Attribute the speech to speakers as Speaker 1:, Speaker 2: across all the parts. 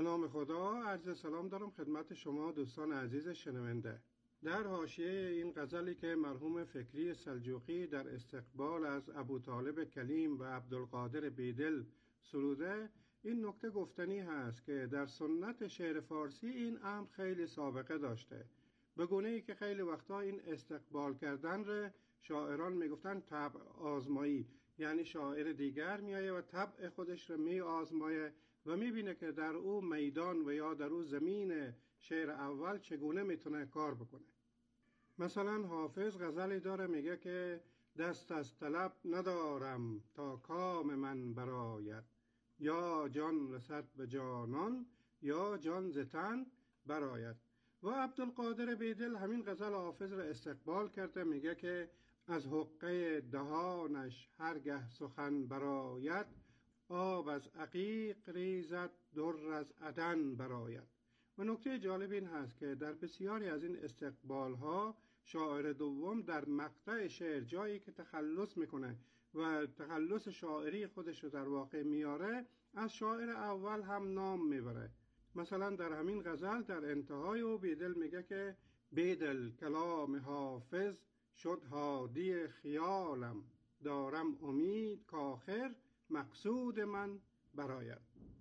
Speaker 1: نام خدا، عرض سلام دارم خدمت شما دوستان عزیز شنونده. در حاشیه این غزلی که مرحوم فکری سلجوقی در استقبال از ابوطالب کلیم و عبدالقادر بیدل سروده، این نکته گفتنی هست که در سنت شعر فارسی این امر خیلی سابقه داشته، به گونه‌ای که خیلی وقتا این استقبال کردن را شاعران میگفتن طبع آزمایی، یعنی شاعر دیگر میایه و طبع خودش را می آزمایه و میبینه که در او میدان و یا در او زمین شعر اول چگونه میتونه کار بکنه. مثلا حافظ غزلی داره میگه که دست از طلب ندارم تا کام من برآید، یا جان رسد به جانان یا جان ز تن برآید. و عبدالقادر بیدل همین غزل حافظ را استقبال کرده، میگه که از حقه دهانش هرگه سخن برآید، آب از عقیق ریزد در از عدن برآید. و نکته جالب این هست که در بسیاری از این استقبال‌ها شاعر دوم در مقطع شعر جایی که تخلص میکنه و تخلص شاعری خودش رو در واقع میاره، از شاعر اول هم نام میبره. مثلا در همین غزل در انتهای او بیدل میگه که بیدل کلام حافظ شد هادی خیالم، دارم امید کآخر مقصود من برآید.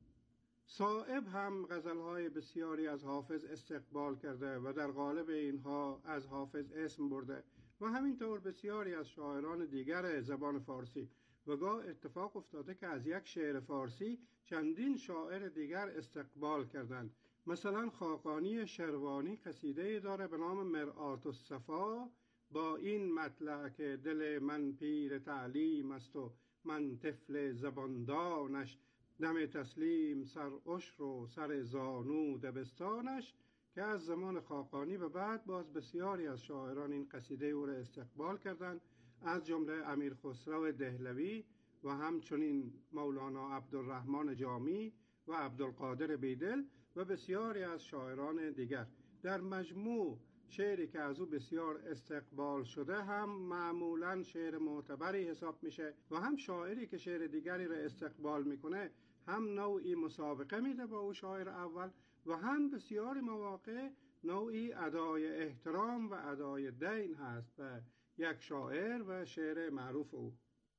Speaker 1: صائب هم غزلهای بسیاری از حافظ استقبال کرده و در قالب اینها از حافظ اسم برده و همینطور بسیاری از شاعران دیگر زبان فارسی. و گاه اتفاق افتاده که از یک شعر فارسی چندین شاعر دیگر استقبال کردند. مثلا خاقانی شروانی قصیده داره به نام مرآت الصفا، با این مطلع که دل من پیر تعلیم است و من طفل زباندانش، دم تسلیم سر عشر و سر زانو دبستانش، که از زمان خاقانی به بعد باز بسیاری از شاعران این قصیده او را استقبال کردند، از جمله امیر خسرو دهلوی و همچنین مولانا عبدالرحمن جامی و عبدالقادر بیدل و بسیاری از شاعران دیگر. در مجموع شعری که از او بسیار استقبال شده هم معمولاً شعر معتبری حساب میشه و هم شاعری که شعر دیگری را استقبال میکنه هم نوعی مسابقه میده با او شاعر اول و هم بسیاری مواقع نوعی ادای احترام و ادای دین هست به یک شاعر و شعر معروف او.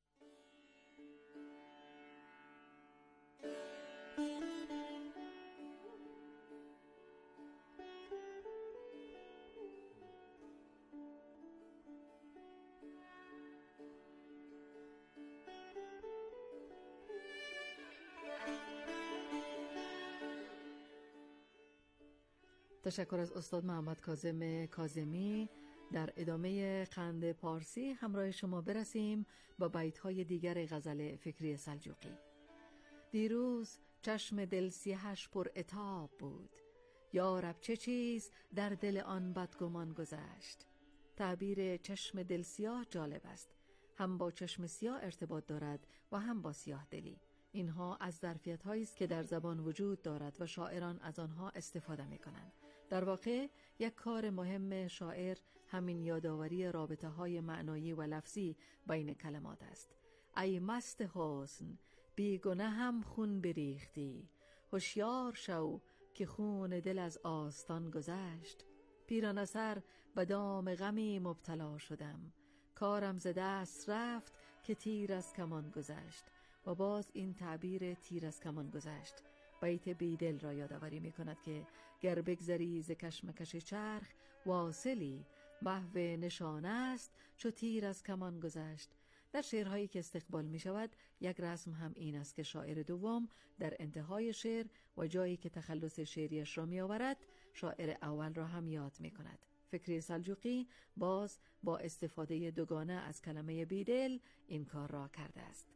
Speaker 2: تشکر از استاد محمد کاظم کاظمی. در ادامه قند پارسی همراه شما برسیم با بیت‌های دیگر غزل فکری سلجوقی. دیروز چشم دل سیهش پر عتاب بود، یا رب چه چیز در دل آن بدگمان گذشت. تعبیر چشم دل سیاه جالب است، هم با چشم سیاه ارتباط دارد و هم با سیاه دلی. اینها از ظرفیت‌هایی است که در زبان وجود دارد و شاعران از آنها استفاده می‌کنند. در واقع یک کار مهم شاعر همین یادآوری رابطه‌های معنایی و لفظی بین کلمات است. ای مست حسن بی گنه هم خون بریختی، هوشیار شو که خون دل از آستان گذشت. پیرانه سر به دام غمی مبتلا شدم، کارم ز دست رفت که تیر از کمان گذشت. و باز این تعبیر تیر از کمان گذشت بیت بیدل را یادآوری می کند که گر بگذری ز کشمکش چرخ، واصلی محو نشانه است چو تیر از کمان گذشت. در شعرهایی که استقبال می شود یک رسم هم این است که شاعر دوم در انتهای شعر و جایی که تخلص شعریش را می آورد شاعر اول را هم یاد می کند. فکری سلجوقی باز با استفاده دوگانه از کلمه بیدل این کار را کرده است.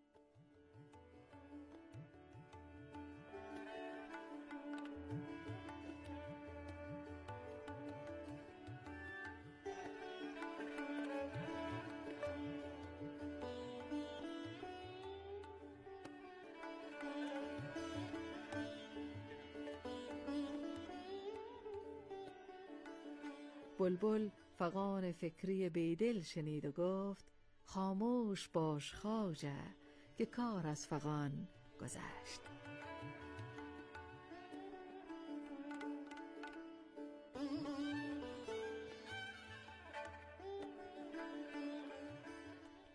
Speaker 2: بلبل فغان فکری بیدل شنید و گفت خاموش باش خواجه که کار از فغان گذشت.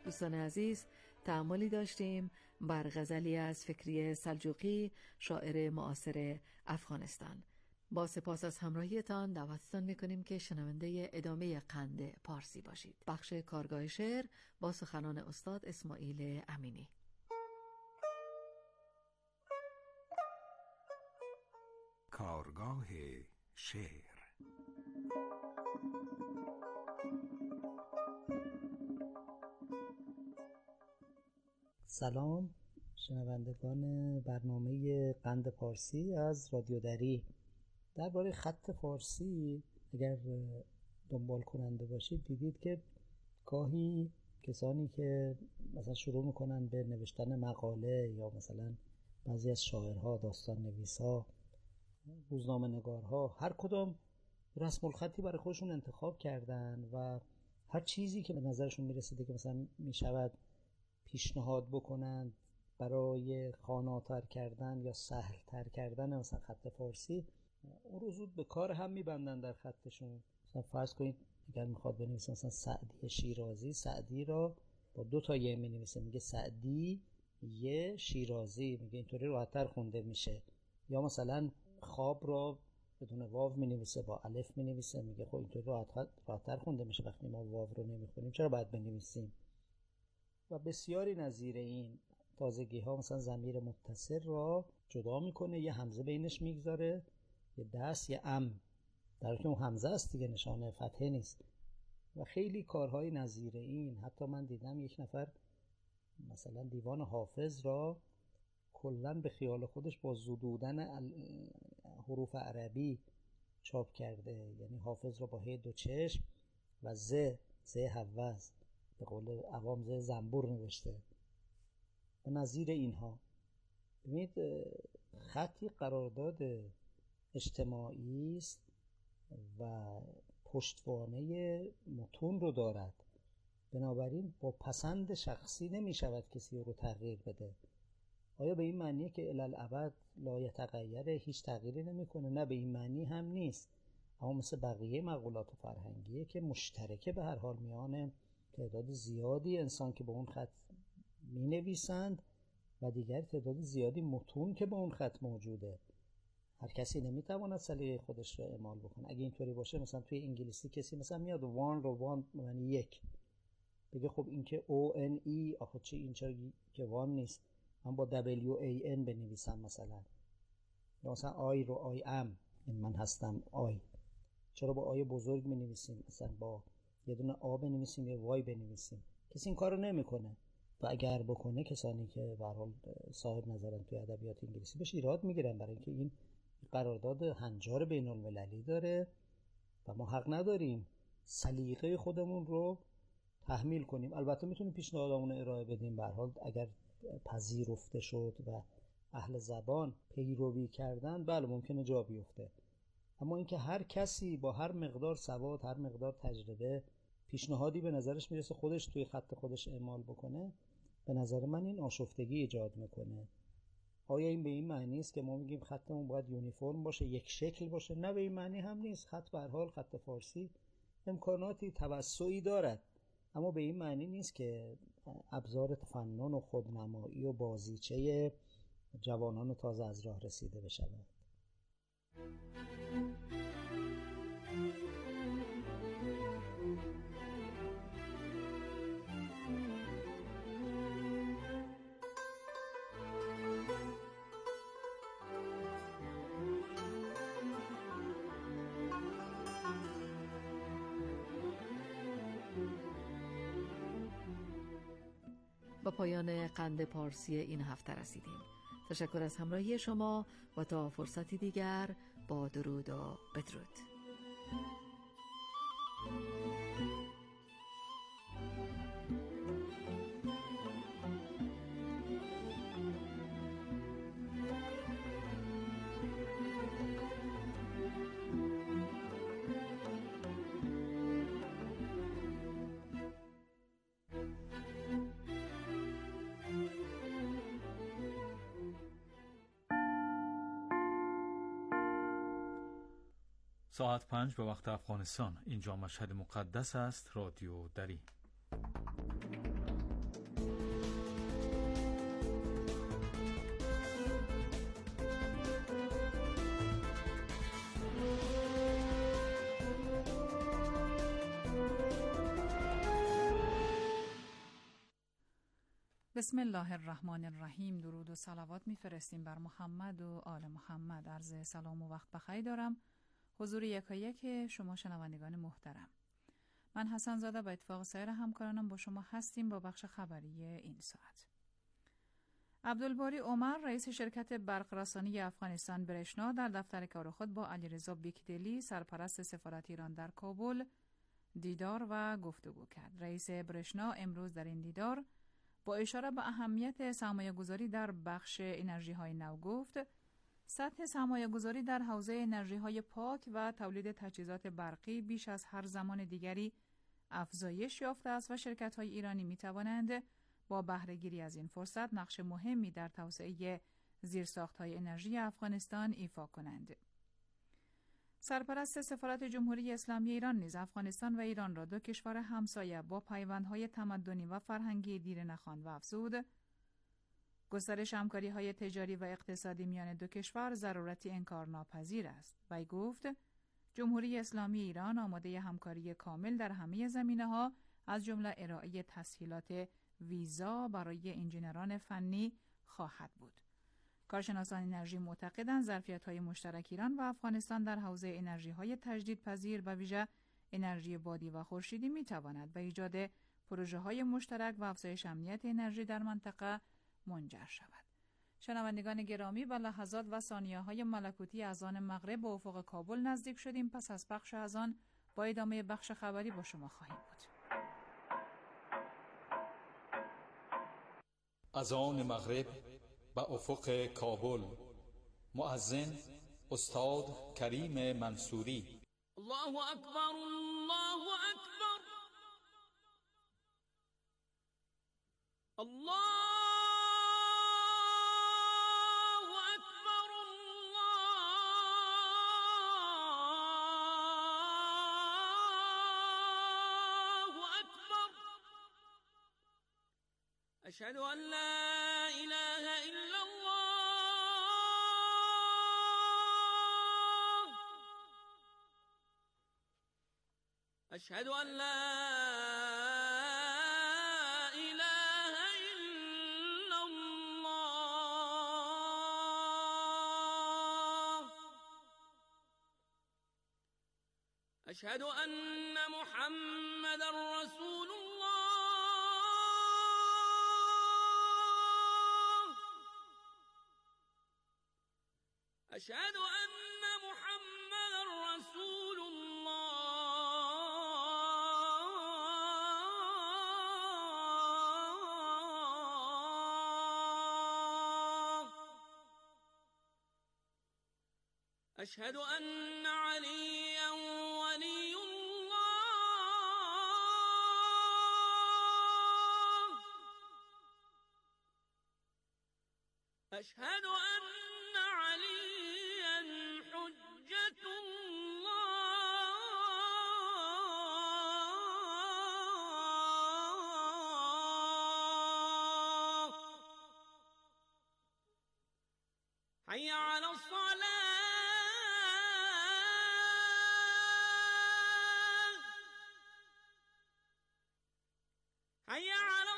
Speaker 2: دوستان عزیز، تأملی داشتیم بر غزلی از فکری سلجوقی، شاعر معاصر افغانستان. با سپاس از همراهیتان دعوتتان میکنیم که شنونده ادامه قند پارسی باشید. بخش کارگاه شعر با سخنان استاد اسماعیل امینی.
Speaker 3: کارگاه شعر.
Speaker 4: سلام شنوندگان برنامه قند پارسی از رادیو دری. درباره خط فارسی اگر دنبال کننده باشید دیدید که گاهی کسانی که مثلا شروع میکنن به نوشتن مقاله یا مثلا بعضی از شاعرها، داستان نویسها، روزنامه نگارها، هر کدام رسم الخطی برای خودشون انتخاب کردن و هر چیزی که به نظرشون میرسیده که مثلا میشود پیشنهاد بکنند برای خواناتر کردن یا سهلتر کردن مثلا خط فارسی، اون رو زود به کار هم میبندن در خطشون. مثلا فرض کنید اگر میخواد بنویسه مثلا سعدی شیرازی، سعدی را با 2 تا ی مینویسه، میگه سعدی ی شیرازی، میگه اینطوری راحت‌تر خونده میشه. یا مثلا خواب را بدون واو مینویسه، با الف مینویسه، میگه خب اینطوری راحت‌تر خونده میشه، وقتی ما واو رو نمیخونیم چرا باید بنویسیم؟ و بسیاری نظیر این تازگی ها. مثلا ضمیر متصل را جدا میکنه، یه همزه بینش میگذاره، یه دست یه ام، در حالی که اون همزه است دیگه، نشانه فتحه نیست. و خیلی کارهای نظیر این. حتی من دیدم یک نفر مثلا دیوان حافظ را کلن به خیال خودش با زدودن حروف عربی چاپ کرده، یعنی حافظ را با ه 2 چشم و ز هوز، به قول عوام ز زنبور نوشته و نظیر اینها. ببینید خطی قرارداد اجتماعی است و پشتوانه متون رو دارد، بنابراین با پسند شخصی نمی شود کسی رو تغییر بده. آیا به این معنیه که الالعبد لا یتغیره، هیچ تغییری نمی کنه؟ نه، به این معنی هم نیست. اما مثل بقیه مقولات فرهنگیه که مشترکه به هر حال میان تعداد زیادی انسان که به اون خط می نویسند و دیگر تعداد زیادی متون که به اون خط موجوده. هر کسی نمیتواند سلیقه خودش رو اعمال بکنه. اگه اینطوری باشه مثلا توی انگلیسی کسی مثلا میاد وان رو وان یعنی یک بگه خب این که O-N-E آخه چه این چرا که وان نیست، من با W-A-N بنویسم مثلا. یا مثلا آی رو آی ام، این من هستم آی، چرا با آی بزرگ می نویسیم؟ مثلا با یه دونه آ بنویسیم یا وای بنویسیم؟ کسی این کار رو نمیکنه. و اگر بکنه کسانی که به هر حال صاحب نظرن توی ادبیات انگلیسی بهش ایراد میگیرن، برای اینکه این قرارداد هنجار بین المللی داره و ما حق نداریم سلیقه خودمون رو تحمیل کنیم. البته میتونیم پیشنهادمون رو ارائه بدیم، به هر حال اگر پذیرفته شد و اهل زبان پیروی کردن بله ممکنه جا بیفته. اما اینکه هر کسی با هر مقدار سواد، هر مقدار تجربه پیشنهادی به نظرش میرسه خودش توی خط خودش اعمال بکنه، به نظر من این آشفتگی ایجاد میکنه. آیا این به این معنی است که ما میگیم خطمون باید یونیفرم باشه، یک شکل باشه؟ نه، به این معنی هم نیست. خط به هر حال خط فارسی امکاناتی توسعی دارد، اما به این معنی نیست که ابزار تفنن و خودنمایی و بازیچه جوانان تازه از راه رسیده بشود.
Speaker 2: با پایان قند پارسی این هفته رسیدیم. تشکر از همراهی شما و تا فرصتی دیگر با درود و بدرود.
Speaker 5: ساعت 5 به وقت افغانستان. اینجا مشهد مقدس است. رادیو دری. بسم الله الرحمن الرحیم. درود و صلوات میفرستیم بر محمد و آل محمد. عرض سلام و وقت بخیر دارم حضور یکایک شما شنوندگان محترم. من حسن زاده با اتفاق سایر همکارانم با شما هستیم با بخش خبری این ساعت. عبدالباری عمر رئیس شرکت برق‌رسانی افغانستان برشنا در دفتر کار خود با علیرضا بیکدلی سرپرست سفارت ایران در کابل دیدار و گفتگو کرد. رئیس برشنا امروز در این دیدار با اشاره به اهمیت سرمایه‌گذاری در بخش انرژی‌های نو گفت سطح سرمایه‌گذاری در حوزه انرژی‌های پاک و تولید تجهیزات برقی بیش از هر زمان دیگری افزایش یافته است و شرکت‌های ایرانی می‌توانند با بهره‌گیری از این فرصت نقش مهمی در توسعه زیرساخت‌های انرژی افغانستان ایفا کنند. سرپرست سفارت جمهوری اسلامی ایران نیز افغانستان و ایران را دو کشور همسایه با پیوندهای تمدنی و فرهنگی دیر نخواند و افزود گسترش همکاری‌های تجاری و اقتصادی میان دو کشور ضرورتی انکارناپذیر است. وی گفت جمهوری اسلامی ایران آماده همکاری کامل در همه زمینه‌ها از جمله ارائه تسهیلات ویزا برای انجینران فنی خواهد بود. کارشناسان انرژی معتقدند ظرفیت‌های مشترک ایران و افغانستان در حوزه انرژی‌های تجدیدپذیر و ویژه انرژی بادی و خورشیدی می‌تواند به ایجاد پروژه‌های مشترک و افزایش امنیت انرژی در منطقه منجر شود. شنوندگان گرامی، به لحظات و ثانیه‌های ملکوتی اذان مغرب به افق کابل نزدیک شدیم. پس از بخش اذان با ادامه بخش خبری با شما خواهیم بود.
Speaker 6: اذان مغرب به افق کابل. مؤذن استاد کریم منصوری.
Speaker 7: الله اکبر، الله اکبر، الله اکبر، الله اکبر. اشهد ان لا اله الا الله، اشهد ان لا اله الا الله، اشهد ان محمد رسول الله، اشهد ان محمد رسول الله، اشهد ان عليا ولي الله، اشهد ان عليا حجة الله. حي على الصلاة، حي على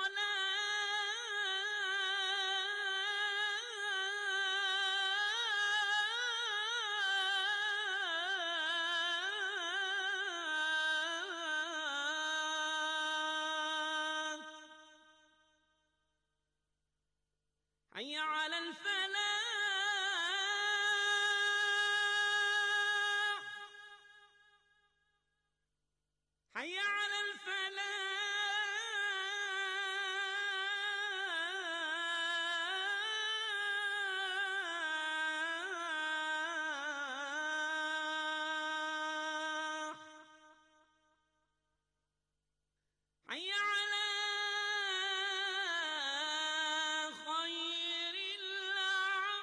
Speaker 7: الصلاة، حي على الفلاح، حي على الفلاح، حي على خير الأعمال.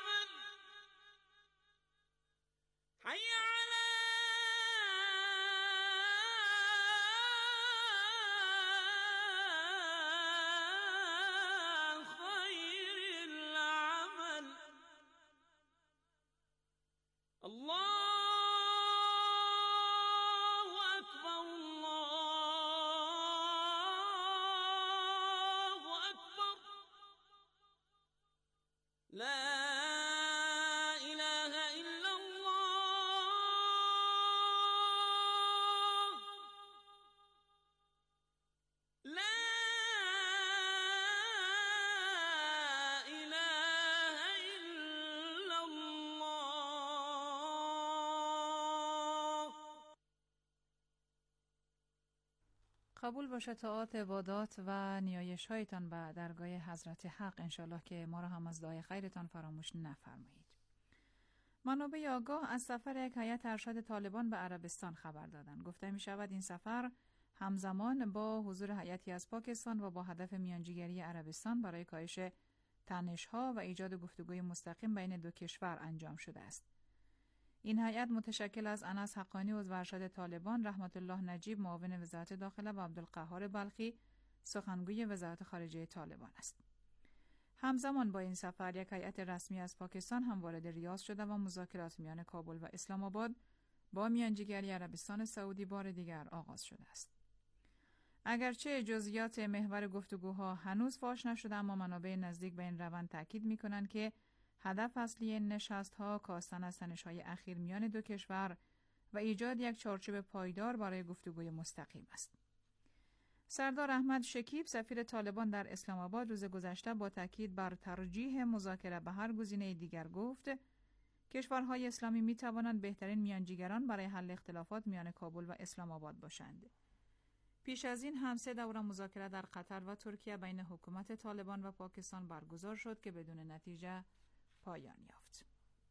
Speaker 5: قبول باشه طاعات عبادات و نیایش هایتان به درگاه حضرت حق، انشالله که ما را هم از دعای خیرتان فراموش نفرمایید. منابع آگاه از سفر یک هیئت ارشد طالبان به عربستان خبر دادند. گفته می شود این سفر همزمان با حضور هیئتی از پاکستان و با هدف میانجیگری عربستان برای کاهش تنش‌ها و ایجاد گفتگوی مستقیم بین دو کشور انجام شده است. این هیئت متشکل از انس حقانی عضو ارشد طالبان، رحمت الله نجیب معاون وزارت داخله و عبدالقهار بلخی سخنگوی وزارت خارجه طالبان است. همزمان با این سفر یک هیئت رسمی از پاکستان هم وارد ریاض شده و مذاکرات میان کابل و اسلام آباد با میانجیگری عربستان سعودی بار دیگر آغاز شده است. اگرچه جزئیات محور گفتگوها هنوز فاش نشده، اما منابع نزدیک به این روند تاکید می‌کنند که هدف اصلی این نشست‌ها کاستن از تنش‌های اخیر میان دو کشور و ایجاد یک چارچوب پایدار برای گفتگوی مستقیم است. سردار احمد شکیب سفیر طالبان در اسلام آباد روز گذشته با تاکید بر ترجیح مذاکره به هر گزینه دیگر گفت کشورهای اسلامی می‌توانند بهترین میانجیگران برای حل اختلافات میان کابل و اسلام آباد باشند. پیش از این هم 3 دوره مذاکره در قطر و ترکیه بین حکومت طالبان و پاکستان برگزار شد که بدون نتیجه پایان یافت.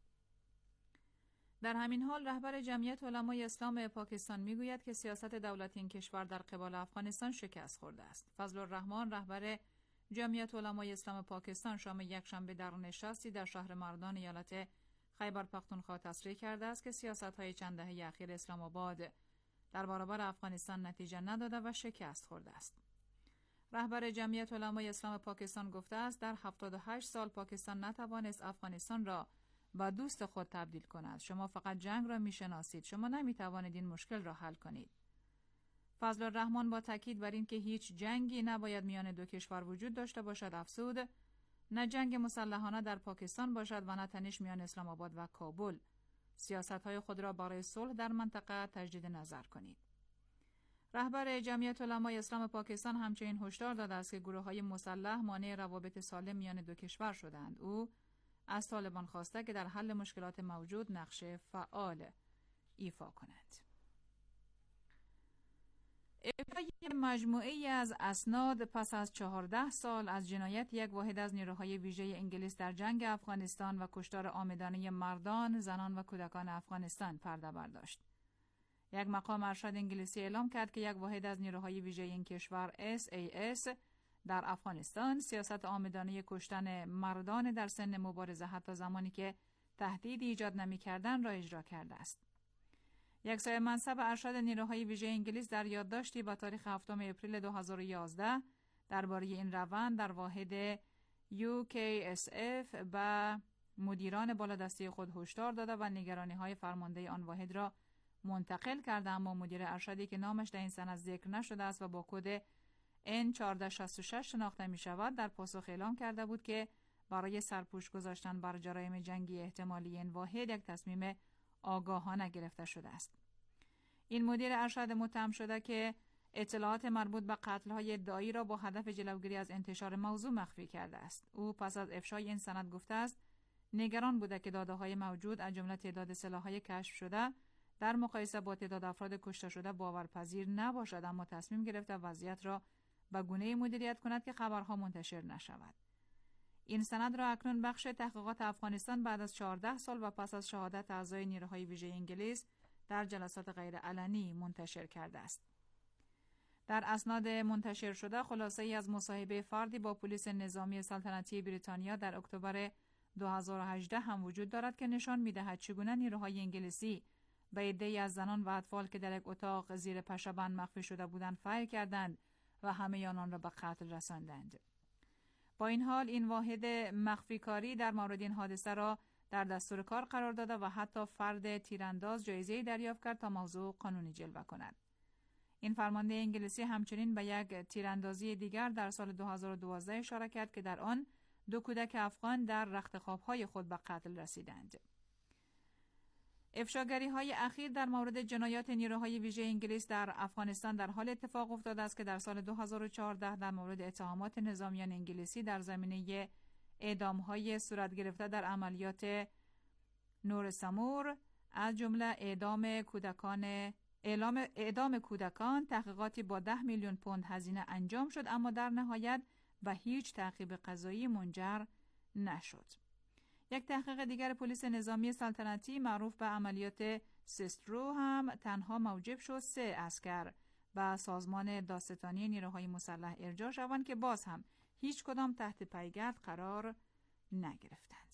Speaker 5: در همین حال رهبر جمعیت علمای اسلام پاکستان میگوید که سیاست دولتی این کشور در قبال افغانستان شکست خورده است. فضل الرحمن رهبر جمعیت علمای اسلام پاکستان شام یکشنبه در نشستی در شهر مردان ایالت خیبر پختونخوا تصریح کرده است که سیاست‌های چند دهه اخیر اسلام آباد در برابر افغانستان نتیجه نداده و شکست خورده است. رهبر جمعیت علمای اسلام پاکستان گفته است در 78 سال پاکستان نتوانست افغانستان را به دوست خود تبدیل کند. شما فقط جنگ را میشناسید. شما نمیتوانید این مشکل را حل کنید. فضل الرحمن با تاکید بر این که هیچ جنگی نباید میان دو کشور وجود داشته باشد افزود نه جنگ مسلحانه در پاکستان باشد و نه تنش میان اسلام آباد و کابل. سیاست‌های خود را برای صلح در منطقه تجدید نظر کنید. رهبر جمعیت علمای اسلام پاکستان همچنین هشدار داده است که گروه‌های مسلح مانع روابط سالم میان دو کشور شدند. او از طالبان خواسته که در حل مشکلات موجود نقش فعال ایفا کنند. ابتای مجموعه‌ای از اسناد پس از 14 سال از جنایت یک واحد از نیروهای ویژه انگلیس در جنگ افغانستان و کشتار عامدانه مردان، زنان و کودکان افغانستان پرده برداشت. یک مقام ارشد انگلیسی اعلام کرد که یک واحد از نیروهای ویژه این کشور SAS در افغانستان سیاست عامدانه کشتن مردان در سن مبارزه حتی زمانی که تهدید ایجاد نمی‌کردند را اجرا کرده است. یک صاحب منصب ارشد نیروهای ویژه انگلیس در یادداشتی با تاریخ 7 اپریل 2011 درباره این روند در واحد UKSF به مدیران بالادستی خود هشدار داده و نگرانی‌های فرمانده آن واحد را منتقل کرده، اما مدیر ارشدی که نامش در این سند ذکر نشده است و با کد N1466 شناخته می شود در پاسخ اعلام کرده بود که برای سرپوش گذاشتن بر جرایم جنگی احتمالی این واحد یک تصمیم آگاهانه گرفته شده است. این مدیر ارشد متهم شده که اطلاعات مربوط به قتل‌های ادعایی را با هدف جلوگیری از انتشار موضوع مخفی کرده است. او پس از افشای این سند گفته است نگران بوده که داده‌های موجود از جمله تعداد سلاح‌های کشف شده در مقایسه با تعداد افراد کشته شده باورپذیر نباشد، اما تصمیم گرفته وضعیت را به گونه‌ای مدیریت کند که خبرها منتشر نشود. این سند را اکنون بخش تحقیقات افغانستان بعد از 14 سال و پس از شهادت اعضای نیروهای ویژه انگلیس در جلسات غیر علنی منتشر کرده است. در اسناد منتشر شده خلاصه‌ای از مصاحبه فردی با پلیس نظامی سلطنتی بریتانیا در اکتبر 2018 هم وجود دارد که نشان می‌دهد چگونه نیروهای انگلیسی به عده‌ای از زنان و اطفال که در یک اتاق زیر پشه‌بند مخفی شده بودند فیر کردند و همه آنان را به قتل رساندند. با این حال این واحد مخفی کاری در مورد این حادثه را در دستور کار قرار داده و حتی فرد تیرانداز جایزه‌ای دریافت کرد تا موضوع قانونی جلوه کند. این فرمانده انگلیسی همچنین به یک تیراندازی دیگر در سال 2012 اشاره کرد که در آن 2 کودک افغان در رختخواب‌های خود به قتل رسیدند. افشاگری‌های اخیر در مورد جنایات نیروهای ویژه انگلیس در افغانستان در حال اتفاق افتاده است که در سال 2014 در مورد اتهامات نظامیان انگلیسی در زمینه اعدام‌های صورت گرفته در عملیات نور سمور از جمله اعدام کودکان اعدام کودکان تحقیقاتی با 10 میلیون پوند هزینه انجام شد، اما در نهایت به هیچ تعقیب قضایی منجر نشد. یک تحقیق دیگر پلیس نظامی سلطنتی معروف به عملیات سسترو هم تنها موجب شد 3 عسکر به سازمان دادستانی نیروهای مسلح ارجاع شوند که باز هم هیچ کدام تحت پیگرد قرار نگرفتند.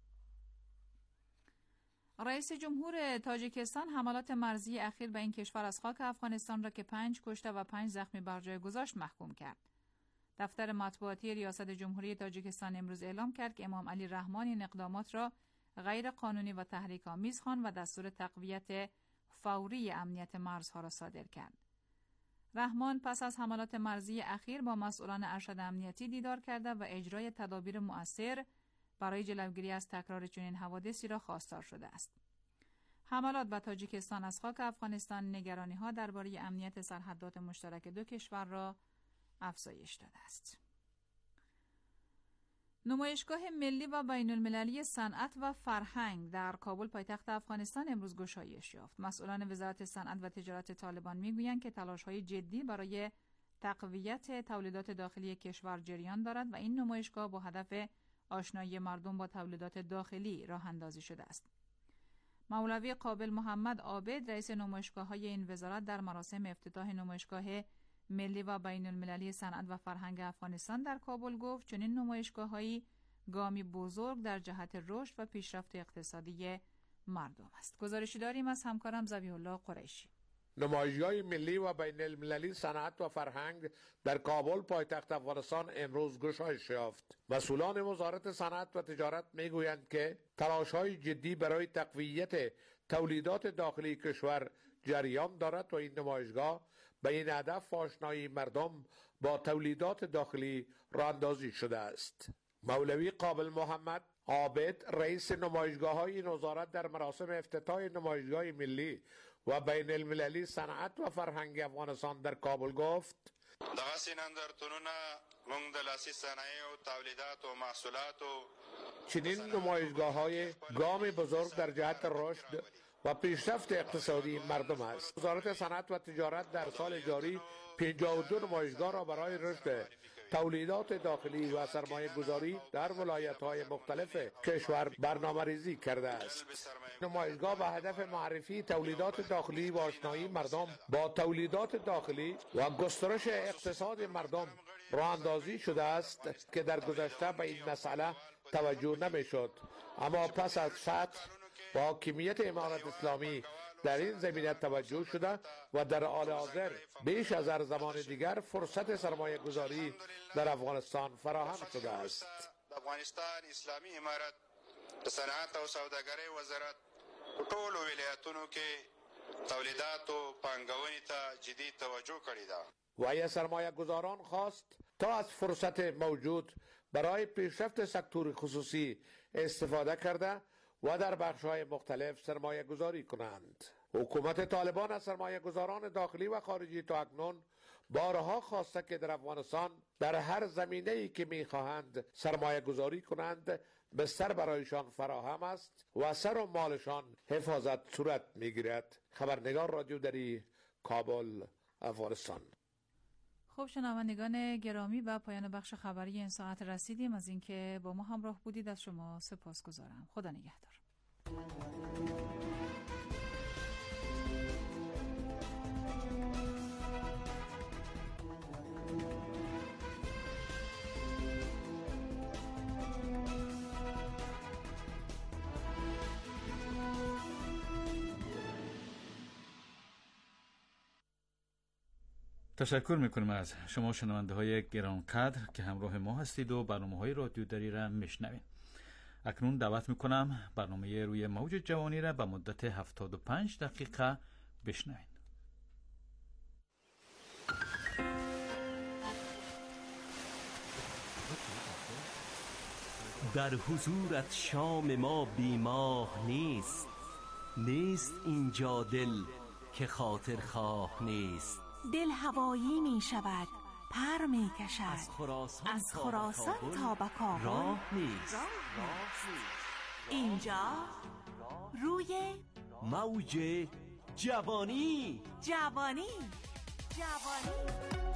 Speaker 5: رئیس جمهور تاجیکستان حملات مرزی اخیر به این کشور از خاک افغانستان را که 5 کشته و 5 زخمی بر جای گذاشت محکوم کرد. دفتر مطبوعاتی ریاست جمهوری تاجیکستان امروز اعلام کرد که امام علی رحمان این اقدامات را غیر قانونی و تحریک‌آمیز خواند و دستور تقویت فوری امنیت مرزها را صادر کرد. رحمان پس از حملات مرزی اخیر با مسئولان ارشد امنیتی دیدار کرده و اجرای تدابیر مؤثر برای جلوگیری از تکرار چنین حوادثی را خواستار شده است. حملات به تاجیکستان از خاک افغانستان نگرانی‌ها درباره امنیت سرحدات مشترک دو کشور را افزایش داده است. نمایشگاه ملی و بین المللی صنعت و فرهنگ در کابل پایتخت افغانستان امروز گشایش یافت. مسئولان وزارت صنعت و تجارت طالبان میگویند که تلاش‌های جدی برای تقویت تولیدات داخلی کشور جریان دارد و این نمایشگاه با هدف آشنایی مردم با تولیدات داخلی راه اندازی شده است. مولوی قابل محمد عابد رئیس نمایشگاه‌های این وزارت در مراسم افتتاح نمایشگاه ملی و بین المللی صنعت و فرهنگ افغانستان در کابل گفت چنین نمایشگاه‌هایی گامی بزرگ در جهت رشد و پیشرفت اقتصادی مردم است. گزارشی داریم از همکارم ذبیح الله قریشی.
Speaker 8: نمایشگاه ملی و بین المللی صنعت و فرهنگ در کابل پایتخت افغانستان امروز گشایش یافت. مسئولان وزارت صنعت و تجارت میگویند که تلاش‌های جدی برای تقویت تولیدات داخلی کشور جریان دارد و این نمایشگاه به این هدف آشنایی مردم با تولیدات داخلی راه اندازی شده است. مولوی قابل محمد عابد رئیس نمایشگاه‌های این وزارت در مراسم افتتاح نمایشگاه ملی و بین المللی صنعت و فرهنگ افغانستان در کابل گفت
Speaker 9: دغه سینندرتونونه موږ د لاسي صنایع او تولیدات او محصولات
Speaker 8: چنین نمایشگاه‌های گام بزرگ در جهت رشد و پیشرفت اقتصادی مردم است. وزارت صنعت و تجارت در سال جاری 52 نمایشگاه را برای رشد تولیدات داخلی و سرمایه گذاری در ولایت‌های مختلف کشور برنامه‌ریزی کرده است. نمایشگاه به هدف معرفی تولیدات داخلی و آشنایی مردم با تولیدات داخلی و گسترش اقتصاد مردم راه اندازی شده است که در گذشته به این مسئله توجه نمی‌شد، اما پس از فتح با حاکمیت امارت اسلامی در این زمینه توجه شده و در حال حاضر بیش از هر زمان دیگر فرصت سرمایه گذاری در افغانستان فراهم شده است.
Speaker 9: افغانستان اسلامی امارت صنعت او سوداګرۍ وزارت ټول ولایتونو کې تولیدات او پانګونې ته جدي توجه کړې ده.
Speaker 8: و یا سرمایه گذاران خواست تا از فرصت موجود برای پیشرفت سکتور خصوصی استفاده کرده و در بخش‌های مختلف سرمایه گذاری کنند. حکومت طالبان از سرمایه گذاران داخلی و خارجی تا اکنون بارها خواسته که در افغانستان در هر زمینه‌ای که می‌خواهند سرمایه گذاری کنند بستر برایشان فراهم است و سر و مالشان حفاظت صورت می‌گیرد. خبرنگار رادیو دری، کابل، افغانستان.
Speaker 5: خب شنوندگان گرامی، به پایان بخش خبری این ساعت رسیدیم. از اینکه با ما همراه بودید از شما سپاسگزارم. خدا نگهدار.
Speaker 6: تشکر میکنیم از شما شنونده های گرانقدر که همراه ما هستید و برنامه های رادیو دری را میشنوید. اکنون دعوت میکنم برنامه روی موج جوانی را به مدت 75 دقیقه بشنوید.
Speaker 10: در حضورت شام ما بیماه نیست، نیست اینجا دل که خاطر خواه نیست.
Speaker 11: دل هوایی می شود، پر می کشد، از خراسان تا به کابل
Speaker 10: راه نیست.
Speaker 11: اینجا روی
Speaker 10: موج جوانی.
Speaker 11: جوانی. جوانی.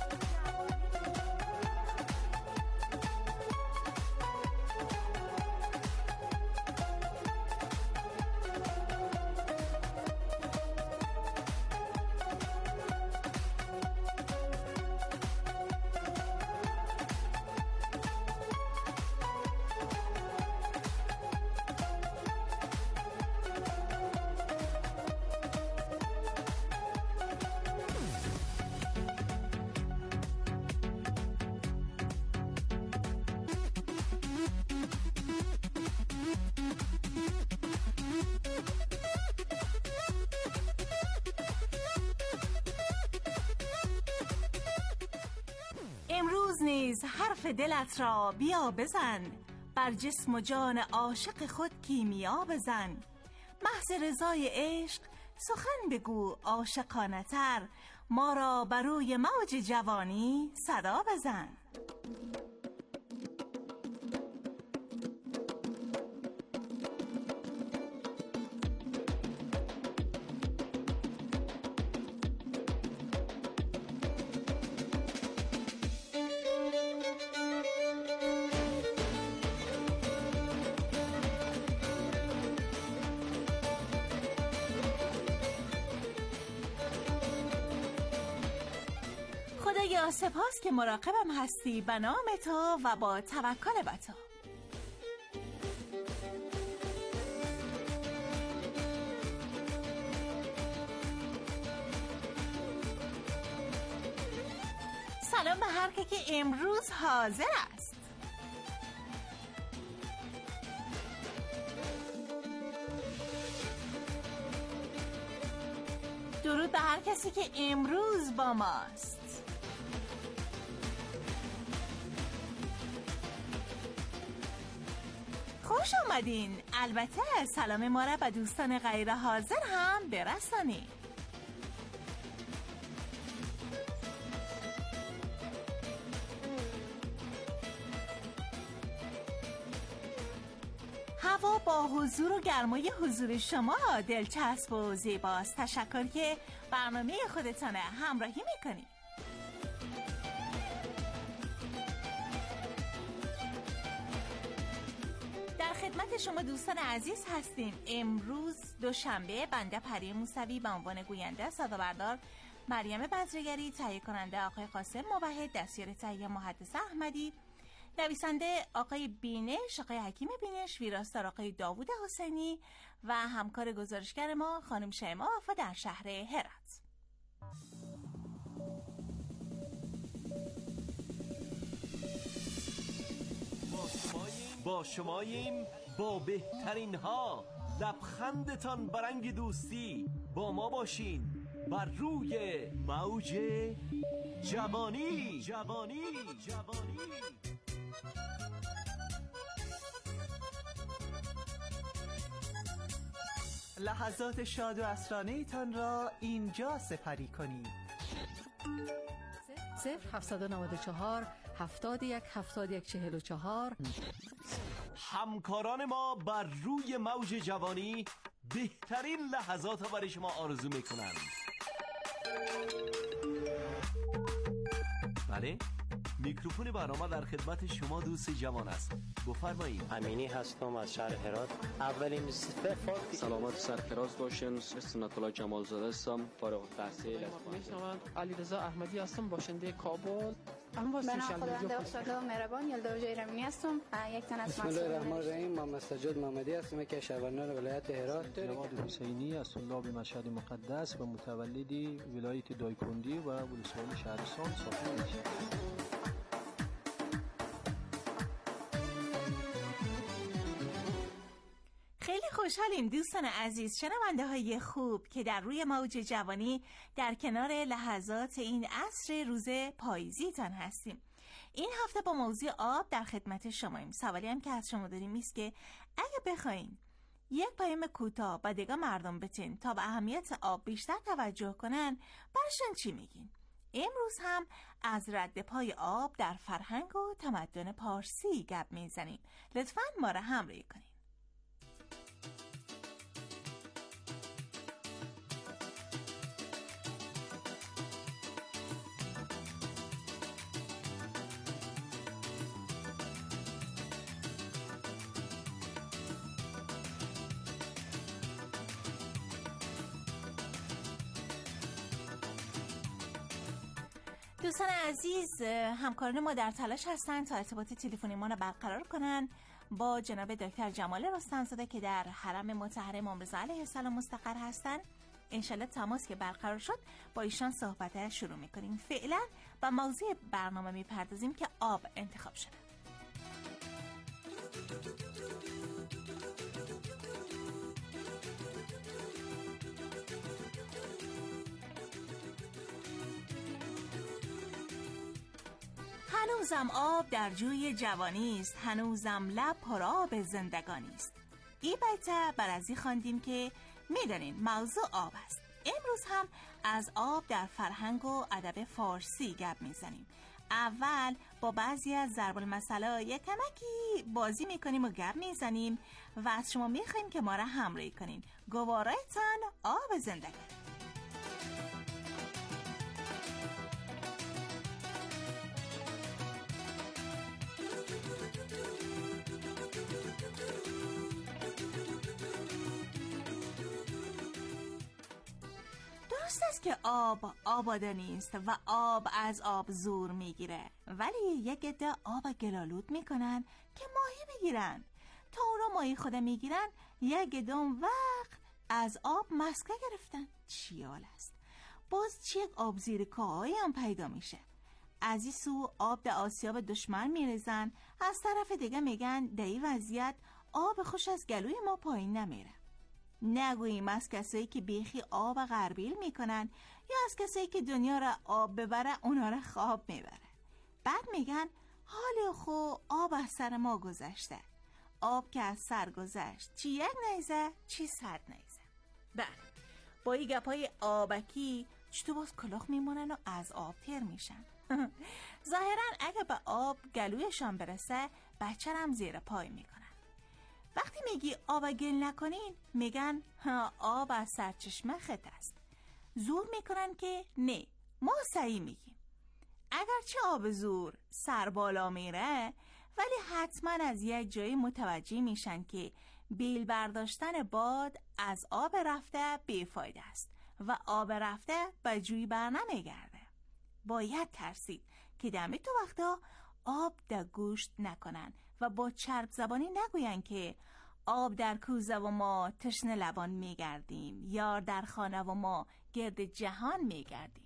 Speaker 11: امروز نیز حرف دلت را بیا بزن، بر جسم و جان عاشق خود کیمیا بزن. محض رضای عشق سخن بگو عاشقانه تر، ما را بر روی موج جوانی صدا بزن. خدایا سپاس که مراقبم هستی به نام تو و با توکل به تو. سلام به هر که امروز حاضر است. درود به هر کسی که امروز با ماست. خوش آمدین. البته سلام ما را به دوستان غیر حاضر هم برسانید. هوا با حضور و گرمای حضور شما دلچسب و زیباست. تشکر که برنامه خودتان همراهی میکنید. خدمت شما دوستان عزیز هستیم. امروز دوشنبه، بنده پری موسوی به عنوان گوینده، صدابردار مریم بزرگری، تهیه کننده آقای قاسم موحد، دستیار تهیه محدث احمدی، نویسنده آقای بینش، آقای حکیم بینش، ویراستار آقای داوود حسینی و همکار گزارشگر ما خانم شیما آفا در شهر هرات.
Speaker 10: با شماییم، با بهترین ها، لبخندتان برنگ دوستی. با ما باشین بر روی موج جوانی. جوانی. جوانی.
Speaker 12: لحظات شاد و عصرانه تان را اینجا سپری کنید.
Speaker 2: 0794 71 71 44.
Speaker 10: همکاران ما بر روی موج جوانی بهترین لحظات را برای شما آرزو میکنند. بله، میکروفون برنامه در خدمت شما دوست جوان است. بفرمایید.
Speaker 13: امینی هستم از شهر هرات. اولین
Speaker 14: سلامت سرفراز باشین. سنت الله جمال زاده هستم، فارغ التحصیل از
Speaker 15: میشنوند. علیرضا احمدی هستم، باشنده کابل.
Speaker 16: من خداوند افتاده و مهربان یلدا جیرمنی هستم، یک تن از
Speaker 17: بسم الله الرحمن الرحیم. محمد سجاد محمدی هستم، یکی از شهروندان ولایت هرات.
Speaker 18: جواد حسینی از طلاب مشهد مقدس و متولدی ولایت دایکندی و ولسوالی شهرستان ساکن میشم.
Speaker 11: خیلی خوشحالیم دوستان عزیز، شنونده های خوب که در روی موج جوانی در کنار لحظات این عصر روز پاییزیتان هستیم. این هفته با موضوع آب در خدمت شماییم. سوالی هم که از شما داریم است که اگه بخواین یک پیام کوتاه با دیگه مردم بتین تا به اهمیت آب بیشتر توجه کنن، برشون چی میگین؟ امروز هم از رد پای آب در فرهنگ و تمدن پارسی گپ میزنیم. لطفاً ما را همراهی کنین. دوستان عزیز، همکاران ما در تلاش هستند تا ارتباط تلفنی ما را برقرار کنند با جناب دکتر جمال رستمزاده که در حرم مطهر امام رضا علیه السلام مستقر هستند. انشالله تماس که برقرار شد با ایشان صحبت شروع میکنیم. فعلا با موضوع برنامه میپردازیم که آب انتخاب شده. هنوزم آب در جوی جوانی است، هنوزم لب پر آب زندگانی است. این بیت بر ازی خواندیم که میدانین موضوع آب است. امروز هم از آب در فرهنگ و ادب فارسی گپ میزنیم. اول با بعضی از ضرب المثل یک کمکی بازی میکنیم و گپ میزنیم و از شما میخوایم که ما را همراهی کنین. گوارایتان آب زندگانی. درست است که آب آبادانی است و آب از آب زور میگیره، ولی یک عده آب گلالود میکنن که ماهی بگیرن. تا اونا ماهی خود میگیرن یک عده وقت از آب مسکه گرفتن. چی حال است؟ باز چی یک آب زیر کاهایی هم پیدا میشه. از این سو آب در آسیاب دشمن میریزن، از طرف دیگه میگن در این وضعیت آب خوش از گلوی ما پایین نمیره. نگوییم از کسایی که بیخی آب غربیل میکنن یا از کسایی که دنیا را آب ببره اونا را خواب میبره. بعد میگن حالی خو آب از سر ما گذشته. آب که از سر گذشت چی یک نیزه چی 100 نیزه. بله، با این گپای آبکی چطور باز کلاخ میمونن و از آب تیر میشن. ظاهرا اگه به آب گلویشان برسه بچه هم زیر پای میکنن. وقتی میگی آب گل نکنین میگن آب از سرچشمه خط است. زور میکنن که نه، ما صحیح میگیم. اگرچه آب زور سر بالا میره، ولی حتما از یک جایی متوجه میشن که بیل برداشتن باد از آب رفته بیفایده است و آب رفته به جوی بر نمیگرده. باید ترسید که دمی تو وقتا آب در گوشت نکنن و با چرب زبانی نگوین که آب در کوزه و ما تشنه لبان میگردیم، یار در خانه و ما گرد جهان میگردیم.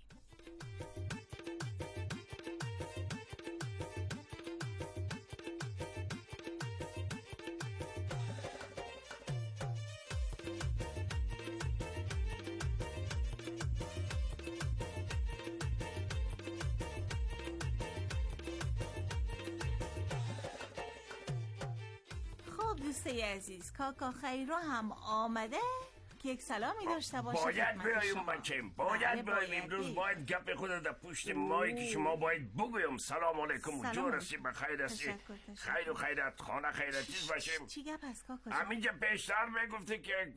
Speaker 11: دوسته عزیز، کاکا خیرو هم آمده که یک سلامی داشته باشه.
Speaker 19: باید بیاییم بچم، باید بیاییم. امروز باید گپ خود در پشت مایی که شما باید بگویم سلام علیکم و جور هستی بخیر هستی، خیر و خیرت، خانه خیرتیز باشیم.
Speaker 11: چی گپ هست کاکا؟
Speaker 19: همینجا پیشتر میگفته که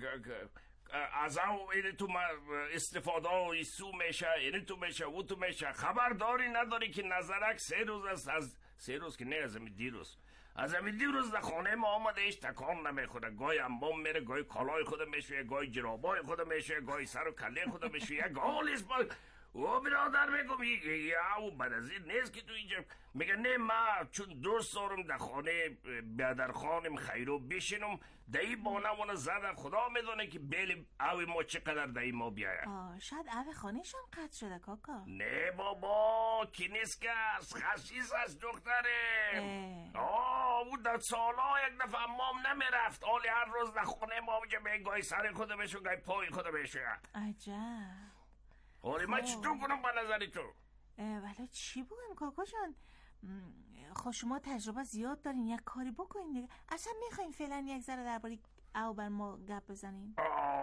Speaker 19: از او این تو استفاده و سو میشه، این تو میشه و تو میشه. خبرداری نداری که نظرک 3 روز است، از 3 روز که نه، از همین دیروز. از همین دیروز در خانه ما آمده ایش تکان نمیخوره. گاهی انبام میره، گاهی کالای خود میشویه، گاهی جرابای خود میشویه، گاهی سر و کله خود میشویه. گالیست با او برادر میگم او بعد از این نیست که تو اینجا میگه نه، ما چون دوست دارم در خانه بیادر خانم خیرو بشینم. دایی بانمونه زدن، خدا میدونه که بیل اوی ما چقدر دایی ما بیاید.
Speaker 11: شاید اوی خانهشم قطع شده کاکا.
Speaker 19: نه بابا، کی نیست که از خشیز از دختره. او در سالها یک دفعه امام نمیرفت، آلی هر روز در خانه ما بگه گاهی سر خود بشو گاهی پای خود بشو.
Speaker 11: عجب.
Speaker 19: آره من چطور کنم به نظری تو؟
Speaker 11: ولی چی بگم کاکا جان؟ خب شما تجربه زیاد دارین، یک کاری بکنین دیگه. اصلا میخواین فعلا یک ذره درباره او بر ما گپ بزنین؟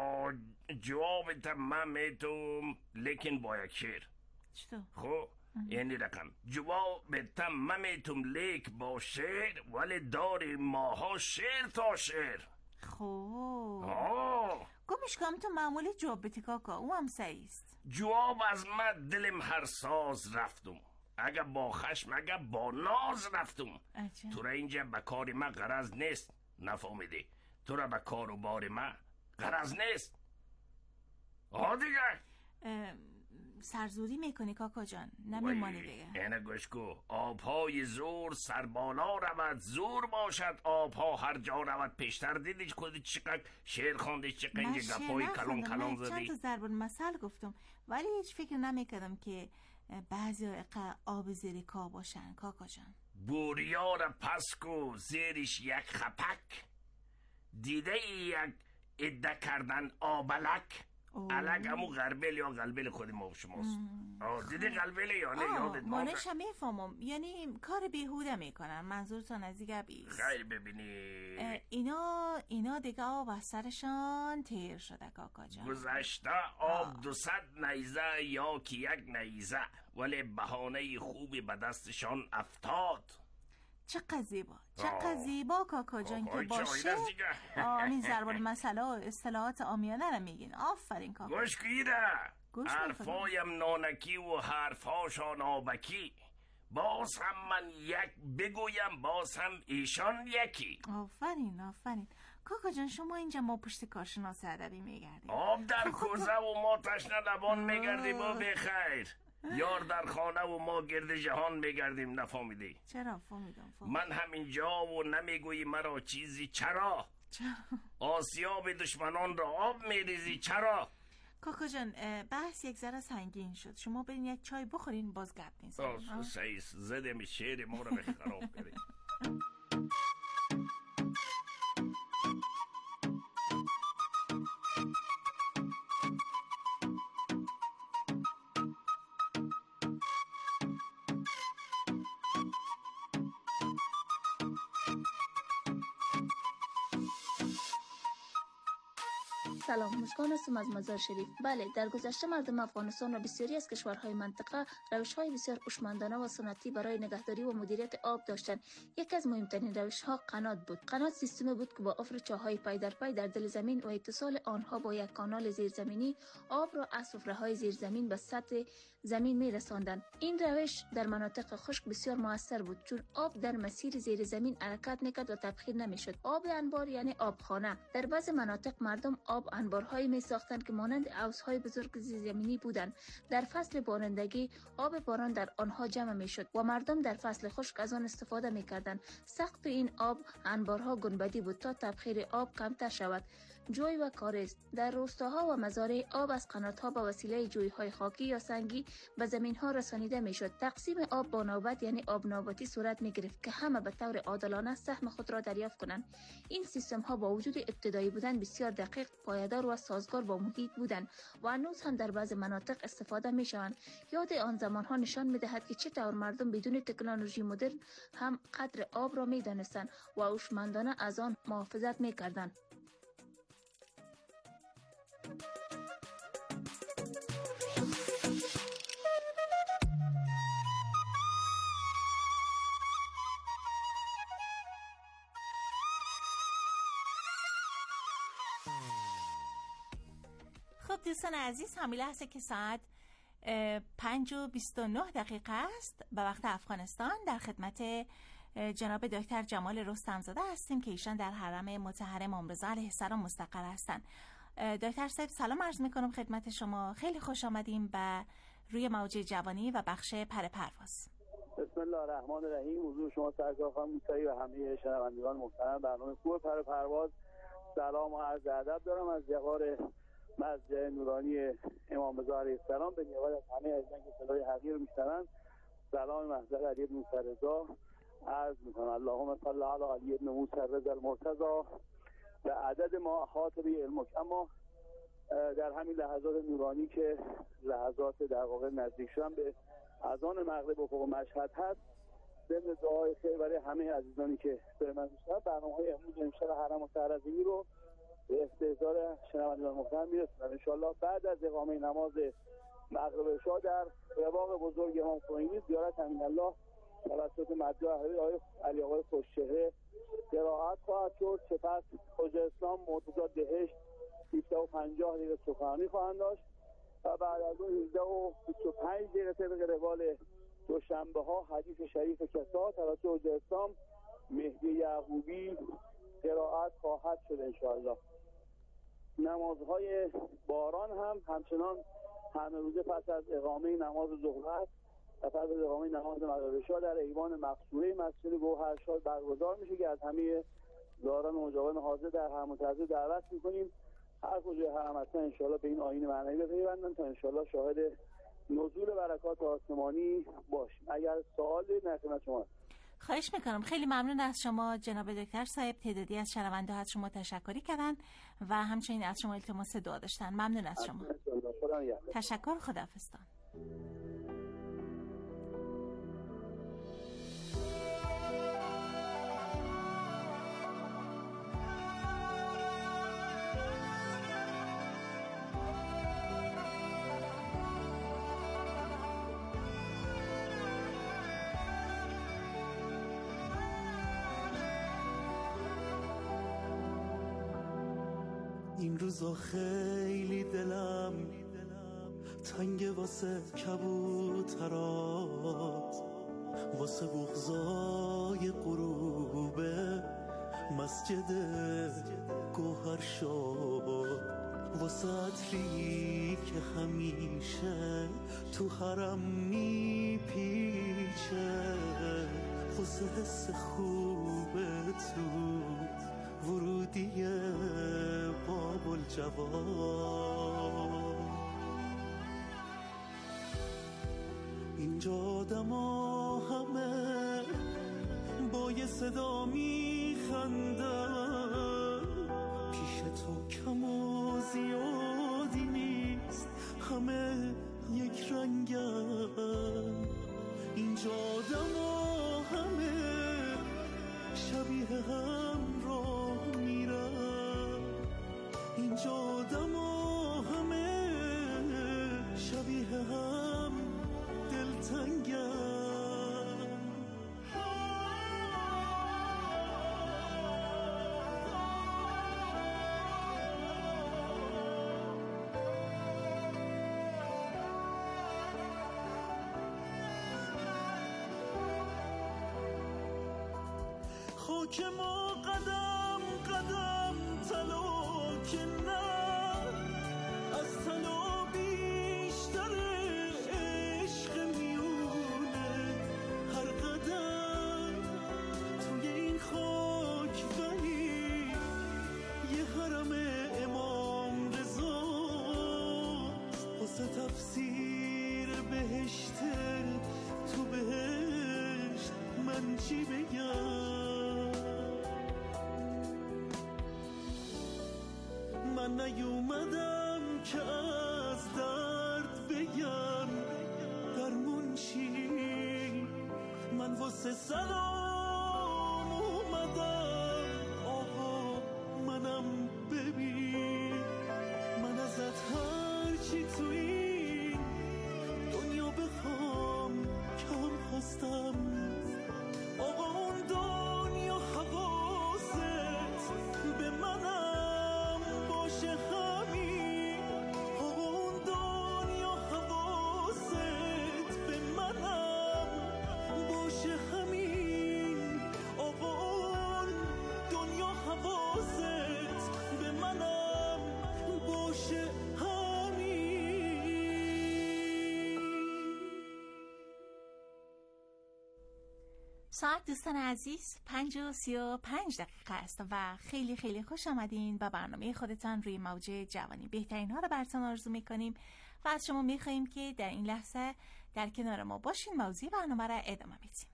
Speaker 19: جواب من میتونم، لیکن با یک شعر.
Speaker 11: چطور؟
Speaker 19: خب یعنی رقم جواب من میتونم لیک با شعر، ولی داری ماها شعر تا شعر.
Speaker 11: خب گمش کام تو معمولی جواب بتی کاکا، او هم سعیست.
Speaker 19: جواب از من دلم هر ساز رفتم، اگه با خشم اگه با ناز رفتم. تو را اینجا به کار من غرض نیست، نفهمیدی؟ تو را به کار و بار من غرض نیست. دیگه
Speaker 11: سرزوری میکنی کاکا جان، نمیمانی دیگه.
Speaker 19: اینه گوشکو، آبهای زور سربالا رود، زور باشد آبها هر جا رود. پیشتر دیدی کدی چقدر شعر خوندی، چقدر گپای کلان کلان زدی.
Speaker 11: چند تا ضرب المثل گفتم ولی هیچ فکر نمیکردم که بعضی آب زیر کا باشن کاکا جان.
Speaker 19: بوریار پسکو زیرش یک خپک، دیده ای یک ادعا کردن آبلک. الک همون غربل یا غلبل خود ما و شماست. دیدی غلبل یا نه؟ یادت
Speaker 11: مانش هم میفهمم، یعنی کار بیهوده میکنن. منظورتان از این گبی
Speaker 19: خیلی ببینی
Speaker 11: اینا دیگه آب از سرشان تیر شده کاکا جان.
Speaker 19: گذشته آب 200 نیزه یا که یک نیزه، ولی بهانه خوبی به دستشان افتاد.
Speaker 11: چقدر زیبا کاکا جان که باشه. این ضرب المثل و اصطلاحات عامیانه رو میگین. آفرین کاکا.
Speaker 19: گوش گیره، حرفایم نانکی و حرفاشان آبکی. باز هم من یک بگویم، باز هم ایشان یکی.
Speaker 11: آفرین کاکا جان، شما اینجا ما پشت کارشناس ادبی میگردیم.
Speaker 19: آب در کوزه و ما تشنه لبان میگردیم و بخیر. یار در خانه و ما گرد جهان میگردیم. نفهمیدی؟
Speaker 11: چرا؟ فهمیدم.
Speaker 19: من همینجا و نمیگویی مرا چیزی. چرا؟ آسیاب دشمنان را آب میریزی. چرا؟
Speaker 11: کاکا جان، بحث یک ذره سنگین شد. شما برین یک چای بخورین، باز گپ میزنیم.
Speaker 19: سیس زدم شعر ما رو به خراب کردی.
Speaker 20: سلام، مشکان هستم از مزار شریف. بله، در گذشته مردم افغانستان و بسیاری از کشورهای منطقه روش‌های بسیار هوشمندانه و سنتی برای نگهداری و مدیریت آب داشتند. یکی از مهمترین روش‌ها قنات بود. قنات سیستمی بود که با افر چاه‌های پای در پای در دل زمین و اتصال آنها با یک کانال زیرزمینی آب را از سفره‌های زیرزمین به سطح زمین می‌رساندند. این روش در مناطق خشک بسیار موثر بود، چون آب در مسیر زیر زمین حرکت می‌کرد و تبخیر نمی‌شد. آب انبار یعنی آبخانه. در بعض مناطق مردم آب انبارهایی می‌ساختند که مانند حوض‌های بزرگ زیرزمینی بودند. در فصل بارندگی آب باران در آنها جمع می‌شد و مردم در فصل خشک از آن استفاده می‌کردند. سقف این آب انبارها گنبدی بود تا تبخیر آب کمتر شود. جوی و کاریز در روستاها و مزارع آب از قنات‌ها به وسیله جوی‌های خاکی یا سنگی به زمین‌ها رسانیده می‌شد. تقسیم آب با نوبت یعنی آب نوبتی صورت می‌گرفت که همه به طور عادلانه سهم خود را دریافت کنند. این سیستم‌ها با وجود ابتدایی بودن بسیار دقیق، پایدار و سازگار با محیط بودند و هنوز هم در بعض مناطق استفاده می‌شوند. یاد آن زمان‌ها نشان می‌دهد که چطور مردم بدون تکنولوژی مدرن هم قدر آب را می‌دانستند و هوشمندانه از آن محافظت می‌کردند.
Speaker 11: خب دوستان عزیز، همین لحظه که ساعت 5:29 است به وقت افغانستان، در خدمت جناب دکتر جمال رستمزاده هستیم که ایشان در حرم مطهر امام رضا علیه السلام مستقر هستند. دکتر صاحب سلام عرض میکنم خدمت شما. خیلی خوش آمدیم به روی موج جوانی و بخش پر پرواز.
Speaker 21: بسم الله الرحمن الرحیم. حضور شما سرکار خانم موسوی و همه شنوندگان محترم برنامه خوب پر پرواز سلام و عرض ادب دارم از یغار مسجد نورانی امام رضا علیه السلام به نیابت از همه عزیزان که صدای حقیر رو میشنوند سلام محضر علی بن موسی رضا عرض میکنم. اللهم صل علی علی بن موسی رضا المرتضی به عدد ما خاطبی علمک. اما در همین لحظات نورانی که لحظات در واقع نزدیک شدن به اذان مغرب و فوق مشهد هست، ضمن دعای خیر برای همه عزیزانی که به من میشنون برنامه‌های امروز امشب حرم مطهر رو به استحضار شنوندگان محترم میرسونم. ان شاءالله بعد از اقامه نماز مغرب عشا در رواق بزرگ امام خمینی زیارت امین الله توسط مجمع آقای علی آقای خوشچهره قرائت خواهد شد. سپس حجه اسلام مرتضی دهشت 17:50 دقیقه سخنرانی خواهند داشت و بعد از اون 18:25 دقیقه طبق روال دوشنبه ها حدیث شریف کسا توسط حجه اسلام مهدی یعقوبی قرائت خواهد شد ان شاءالله. نمازهای باران هم همچنان همه روزه پس از اقامه نماز ظهر و پس از اقامه نماز مغرب عشا در ایوان مقصوره مسجد گوهرشاد برگزار میشه که از همه زاران و مجاوران حاضر در هر منتظر دعوت میکنیم هر کجای حرم هستن انشاءالله به این آیین معنوی بپیوندن تا انشاءالله شاهد نزول برکات آسمانی باشیم. اگر سوال در خدمت شما.
Speaker 11: خواهش میکنم. خیلی ممنون از شما جناب دکتر صاحب. تعدادی از شنونده از شما تشکری کردن و همچنین از شما التماس دعا داشتن. ممنون از شما. تشکر. خداحافظتان.
Speaker 1: این روزا خیلی دلم تنگ واسه کبوترات، واسه بغضای غروب مسجد گوهرشاد، واسه عطری که همیشه تو حرم میپیچه، واسه حس خوب تو ورودی باب الجواد. اینجا آدما همه با یه صدا میخندن، پیش تو کم و زیادی نیست، همه یک رنگن. اینجا آدما همه شبیه هم راه میرن، اینجا آدما همه شبیه هم دلتنگن. خاک ما قدم قدم طلا که نه، از طلا بیشتر عشق میونه. هر قدم توی این خاک ولی یه حرم امام رضاست، واسه تفسیر بهشت تو بهشت من چی بگم؟ من نیومدم که از درد بگم درمون چی، من واسه سلام اومدم آقا منم ببین. من ازت هرچی تو این دنیا بخوام کم خواستم آقا، اون دنیا حواست به منم باشه همین. آقا اون دنیا حواست به منم باشه همین. آقا اون دنیا حواست به منم باشه همین.
Speaker 11: ساعت دوستان عزیز 5:35 است و خیلی خیلی خوش آمدین به برنامه خودتان روی موج جوانی. بهترین ها رو براتون آرزو میکنیم و از شما میخواییم که در این لحظه در کنار ما باشین، موضوع برنامه را ادامه بدیم.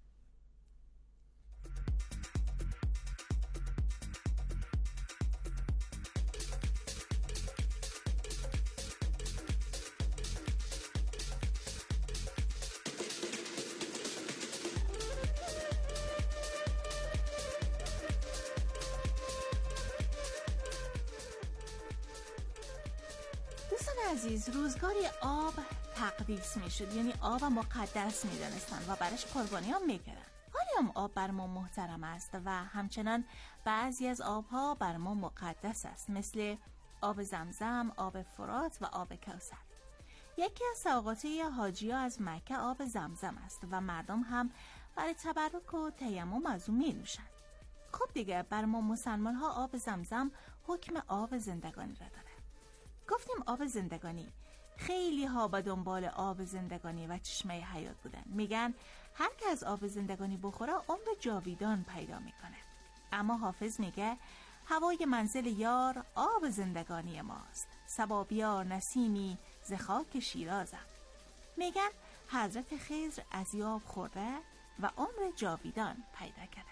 Speaker 11: عزیز، روزگاری آب تقدیس می شد، یعنی آب مقدس می دانستن و برش قربانی هم می کردن. حالی هم آب بر ما محترم است و همچنان بعضی از آبها بر ما مقدس است، مثل آب زمزم، آب فرات و آب کوثر. یکی از سوغاتی حاجی ها از مکه آب زمزم است و مردم هم برای تبرک و تیمم از اون می نوشند. خب دیگه بر ما مسلمان ها آب زمزم حکم آب زندگانی را داره. گفتیم آب زندگانی، خیلی ها به دنبال آب زندگانی و چشمه حیات بودن. میگن هر که از آب زندگانی بخوره عمر جاویدان پیدا میکنه. اما حافظ میگه هوای منزل یار آب زندگانی ماست، صبا بیار نسیمی ز خاک شیرازم. میگن حضرت خضر از آب خورده و عمر جاویدان پیدا کرده.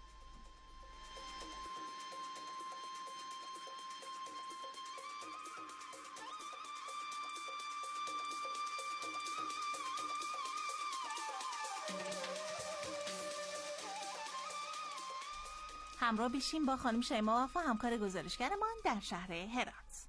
Speaker 11: همراه بشیم با خانم شیما وفا، همکار گزارشگرمان در شهر هرات.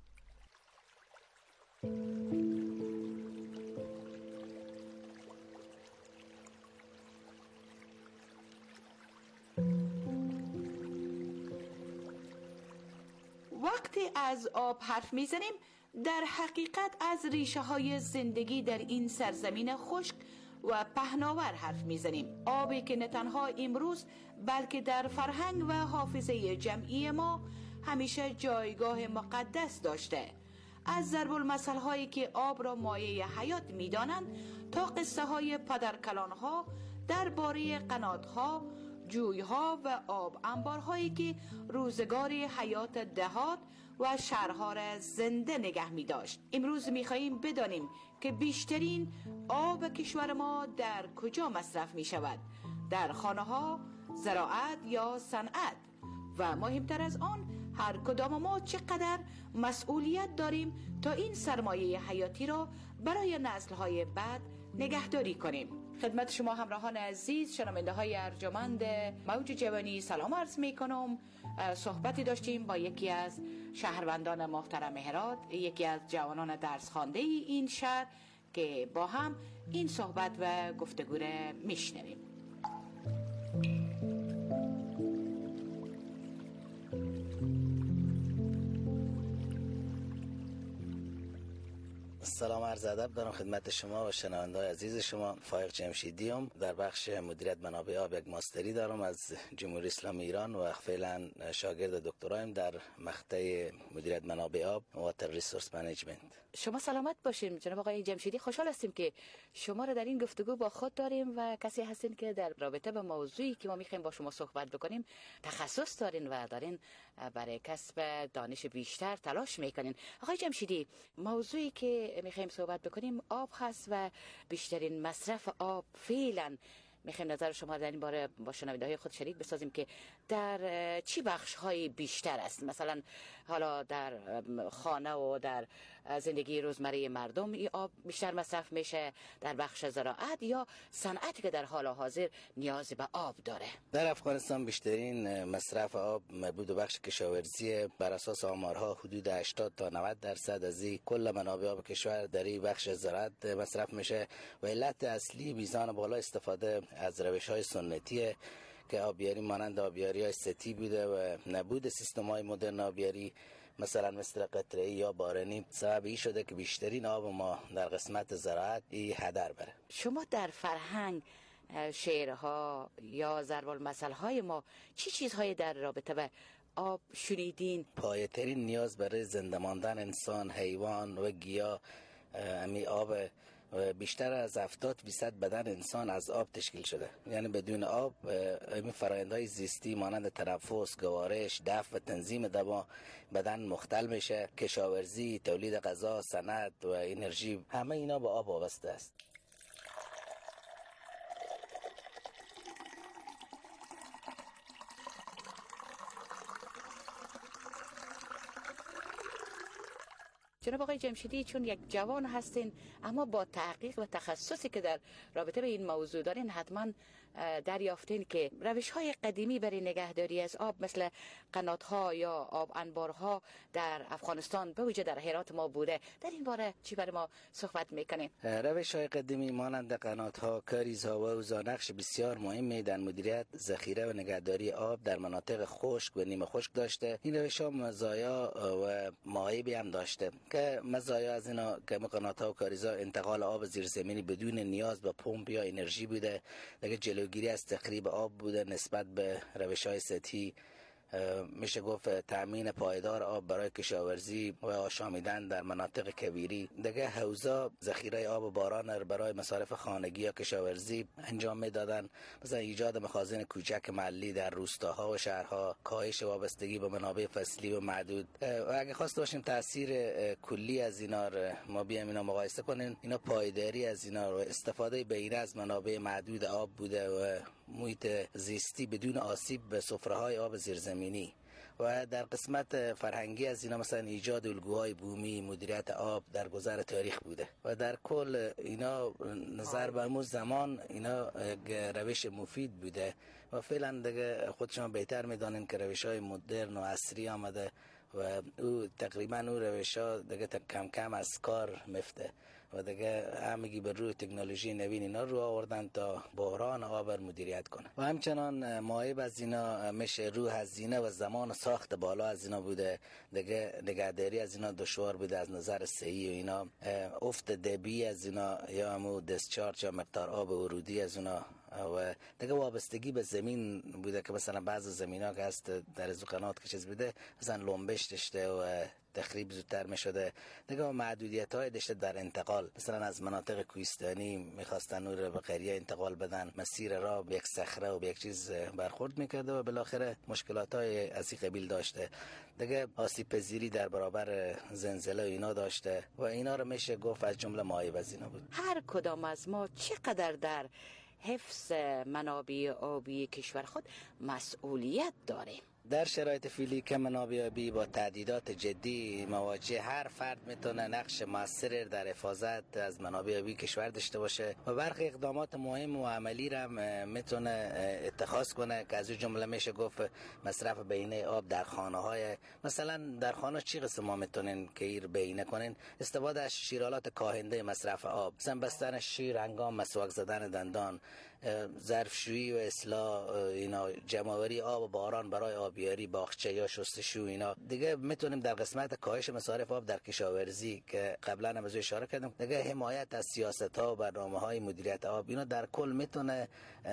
Speaker 3: وقتی از آب حرف میزنیم در حقیقت از ریشه های زندگی در این سرزمین خشک و پهناور حرف میزنیم. آبی که نه تنها امروز بلکه در فرهنگ و حافظه جمعی ما همیشه جایگاه مقدس داشته. از ضرب المثل هایی که آب را مایه حیات میدانند تا قصه های پدرکلان ها درباره قناتها، جویها و آب انبارهایی که روزگار حیات دهات و شهرها را زنده نگه می داشت. امروز می خواهیم بدانیم که بیشترین آب کشور ما در کجا مصرف می شود؟ در خانه ها، زراعت یا صنعت؟ و مهمتر از آن، هر کدام ما چقدر مسئولیت داریم تا این سرمایه حیاتی را برای نسل‌های بعد نگهداری کنیم. خدمت شما همراهان عزیز، شنونده های ارجمند موج جوانی سلام عرض می کنم. صحبتی داشتیم با یکی از شهروندان محترم هرات، یکی از جوانان درس خوانده این شهر، که با هم این صحبت و گفتگو را میشنویم.
Speaker 22: سلام عرض ادب دارم خدمت شما و شنونده‌های عزیز شما. فایق جمشیدیم، در بخش مدیریت منابع آب یک ماستری دارم از جمهوری اسلامی ایران و فعلا شاگرد دکترایم در مقطع مدیریت منابع آب واتر ریسورس منیجمنت.
Speaker 3: شما سلامت باشین جناب آقای جمشیدی. خوشحال هستیم که شما را در این گفتگو با خود داریم و کسی هستین که در رابطه با موضوعی که ما میخوایم با شما صحبت بکنیم تخصص دارین و دارین برای کسب دانش بیشتر تلاش میکنین. آقای جمشیدی، موضوعی که میخوایم صحبت بکنیم آب هست و بیشترین مصرف آب فعلا میخوایم نظر شما در این باره با شنونده‌های خود شریک بسازیم که در چی بخش‌های بیشتر است؟ مثلا حالا در خانه و در زندگی روزمره مردم این آب بیشتر مصرف میشه، در بخش زراعت یا صنعتی که در حال حاضر نیاز به آب داره؟
Speaker 22: در افغانستان بیشترین مصرف آب مربوط به بخش کشاورزی. بر اساس آمارها حدود 80 تا 90% از کل منابع آب کشور در این بخش زراعت مصرف میشه و علت اصلی میزان بالا استفاده از روش‌های سنتیه که آبیاری مانند آبیاری‌های ستی بوده و نبود سیستم‌های مدرن آبیاری مثلا مثل قطره‌ای یا بارانی سبب این شده که بیشترین آب ما در قسمت زراعت هدر بره.
Speaker 3: شما در فرهنگ، شعرها یا ضرب المثل‌های ما چی چیزهایی در رابطه به آب شنیدین؟
Speaker 22: پایه‌ترین نیاز برای زنده ماندن انسان، حیوان و گیاه امی آب و بیشتر از 70% بدن انسان از آب تشکیل شده. یعنی بدون آب این فرآیندهای زیستی مانند تنفس، گوارش، دفع و تنظیم دما بدن مختل میشه. کشاورزی، تولید غذا، صنعت و انرژی همه اینا به آب وابسته است.
Speaker 3: جناب آقای جمشیدی، چون یک جوان هستین اما با تحقیق و تخصصی که در رابطه به این موضوع دارین، حتما دریافتین که روش‌های قدیمی برای نگهداری از آب مثل قنات‌ها یا آب انبارها در افغانستان به ویژه در هرات ما بوده. در این باره چی برای ما صحبت میکنین؟
Speaker 22: روش‌های قدیمی مانند قنات‌ها، کاریزها و حوض‌ها نقش بسیار مهمی در مدیریت، ذخیره و نگهداری آب در مناطق خشک و نیمه خشک داشته. این روش‌ها مزایا و معایبی هم داشته که مزایا از اینا که قنات‌ها و کاریزها انتقال آب زیرزمینی بدون نیاز به پمپ یا انرژی بوده، دیگه جلوگیری از تخریب آب بوده نسبت به روش‌های سطحی میشه گفت تامین پایدار آب برای کشاورزی و آشامیدن در مناطق کویری. دیگه حوزا ذخیره آب باران برای مصارف خانگی یا کشاورزی انجام میدادن، مثلا ایجاد مخازن کوچک محلی در روستاها و شهرها، کاهش وابستگی به منابع فصلی و معدود. و اگه خواسته باشیم تاثیر کلی از اینا ما بیام اینا مقایسه کنیم، اینا پایداری از اینا و استفاده بهینه از منابع معدود آب بوده و محیط زیستی بدون آسیب به سفره‌های آب زیرزمینی. و در قسمت فرهنگی از اینا مثلا ایجاد الگوهای بومی، مدیریت آب در گذر تاریخ بوده و در کل اینا نظر بر مو زمان اینا روش مفید بوده و فعلا دیگه خودشون بهتر میدانن که روش‌های مدرن و عصری آمده و او تقریبا او روش‌ها دیگه کم کم از کار مفته و دیگه همگی به روی تکنولوژی نوین اینا رو آوردن تا بحران آب مدیریت کنه. و همچنان مایب از اینا میشه رو هزینه و زمان ساخت بالا از اینا بوده، دیگه نگهداری از اینا دشوار بوده از نظر صحی و اینا، افت دبی از اینا یا همو دیسچارج یا مقدار آب ورودی از اینا و دیگه وابستگی به زمین بوده که مثلا بعض زمینا که هست در از قنات که چیز بوده مثلا لنبش داشته و تخریب زودتر می شده. دیگه محدودیت های داشته در انتقال، مثلا از مناطق کوهستانی میخواستن نور به قریه انتقال بدن، مسیر را به یک صخره و به یک چیز برخورد میکرده و بالاخره مشکلات های از این قبیل داشته. دیگه آسیب پذیری در برابر زلزله اینا داشته و اینا رو میشه گفت از جمله معایب از اینا بود.
Speaker 3: هر کدام از ما چقدر در حفظ منابع آبی کشور خود مسئولیت داریم.
Speaker 22: در شرایط فعلی که منابع آبی با تهدیدات جدی مواجه، هر فرد میتونه نقش موثر در حفاظت از منابع آبی کشور داشته باشه و برخی اقدامات مهم و عملی را میتونه اتخاذ کنه که از اون جمله میشه گفت مصرف بهینه آب در خانه‌های. مثلا در خانه چی قسم ما میتونین که ایر بهینه کنین؟ استفاده از شیرالات کاهنده مصرف آب، مثلا بستن شیر هنگام مسواک زدن دندان، ظرفشویی و اصلاح اینا، جمع‌آوری آب باران برای آبیاری باغچه یا شستشو اینا. دیگه میتونیم در قسمت کاهش مصارف آب در کشاورزی که قبلا هم از اشاره کردم، دیگه حمایت از سیاست‌ها و برنامه‌های مدیریت آب، اینا در کل میتونه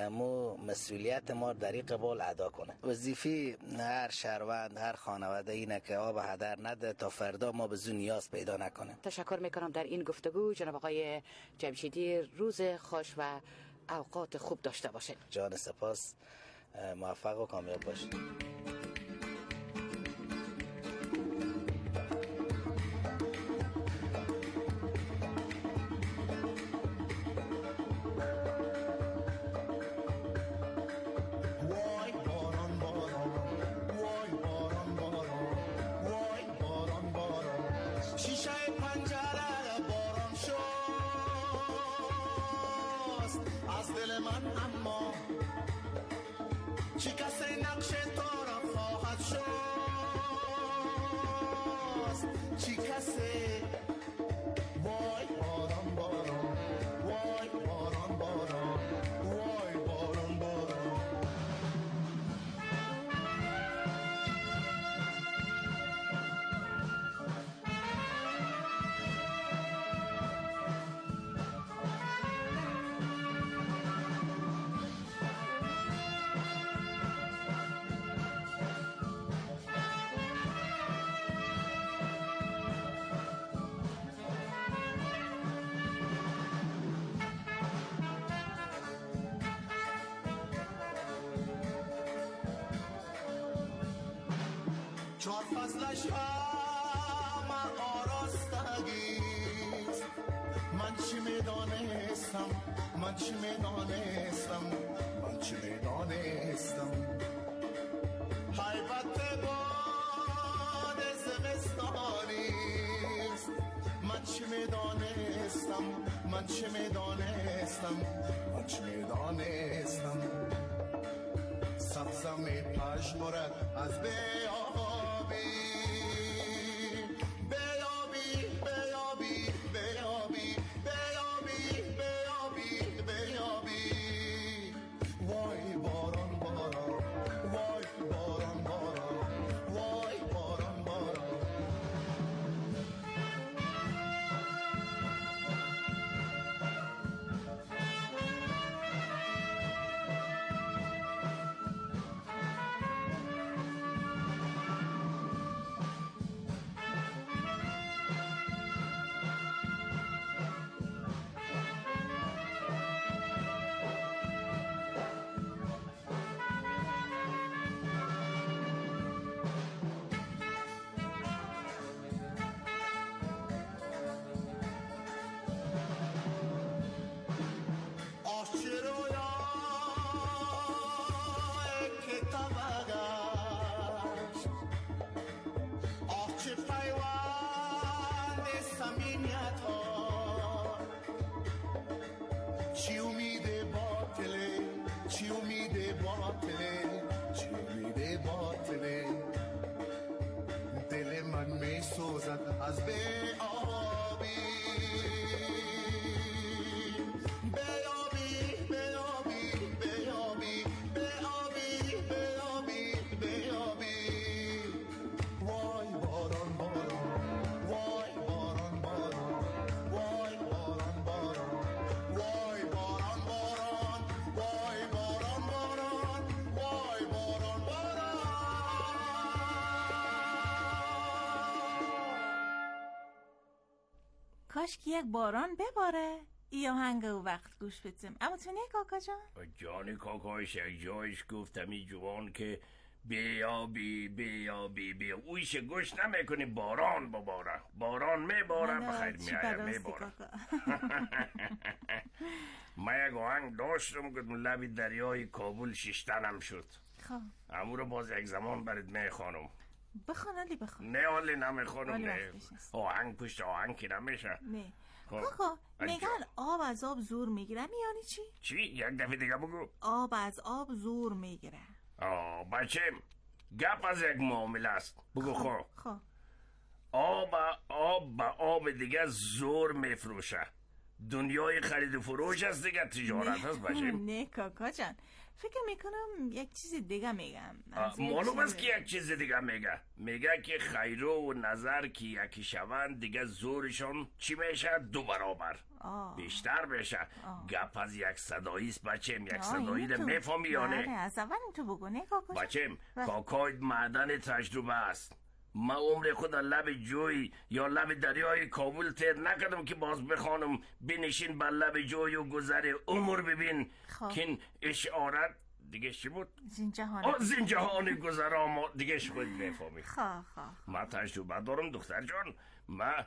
Speaker 22: مسئولیت ما در این قبال ادا کنه. وظیفه هر شهروند، هر خانواده اینه که آب هدر نده تا فردا ما به زو نیاز پیدا نکنیم.
Speaker 3: تشکر میکنم در این گفتگو جناب آقای جمشیدی. روز خوش و اوقات خوب داشته باشید.
Speaker 22: جان سپاس، موفق و کامیاب باشید.
Speaker 1: چهار فصلش همه آراستگیست. من چی میدانستم، من چی میدانستم، من چی میدانستم. حیبت باد زمستانیست. من چی میدانستم، من چی میدانستم، من چی میدانستم. سبزم پژمرد از بیابی، بیابی، بیابی، بیابی، بیابی، بیابی، بیابی. وای باران باران، وای باران باران، وای باران باران.
Speaker 11: گذشت که یک باران بباره یا هنگ و وقت گوش بدیم. اما تو نه کاکا جان؟
Speaker 19: جان کاکایش یک جایش گفتم این جوان که بیابی بیابی بی اویش گوش نمیکنی باران بباره، باران میباره بخیر میایه میباره. من یک آهنگ داشتم که لب دریای کابل شیشتنم شد.
Speaker 11: خب
Speaker 19: امو رو باز یک زمان برات میخوانم.
Speaker 11: بخوان علی بخوان.
Speaker 19: نه علی نمیخوانم. نه آهنگ پشت آهنگ که نمیشه.
Speaker 11: نه کاکا میگن آب از آب زور میگیره، یعنی چی؟
Speaker 19: چی؟ یک دفعه دیگه بگو.
Speaker 11: آب از آب زور میگیره.
Speaker 19: بچه گپ از یک معامله است. بگو خب. آب به آب دیگه زور میفروشه. دنیای خرید و فروش است دیگه، تجارت هست بچه.
Speaker 11: نه کاکا جان، فکر میکنم یک چیز دیگه میگم.
Speaker 19: معلوم است که یک چیز دیگه میگه که خیرو و نظر که یکی شوند دیگه زورشون چی میشه؟ 2 برابر بیشتر بشه. گپ از یک صدایی است بچه. یک صدایی رو میفهمی یا نه؟
Speaker 11: از اول تو بگو. نه کاکا
Speaker 19: بچه کاکای معدن تجربه است. من عمر خود لب جوی یا لب دریای کابل تیر نکردم که باز بخوانم بنشین بر لب جوی و گذر عمر ببین که این اشارت دیگه چی بود؟ زین گذر ما دیگه خود بفهمی. من تجربه دارم دختر جان. من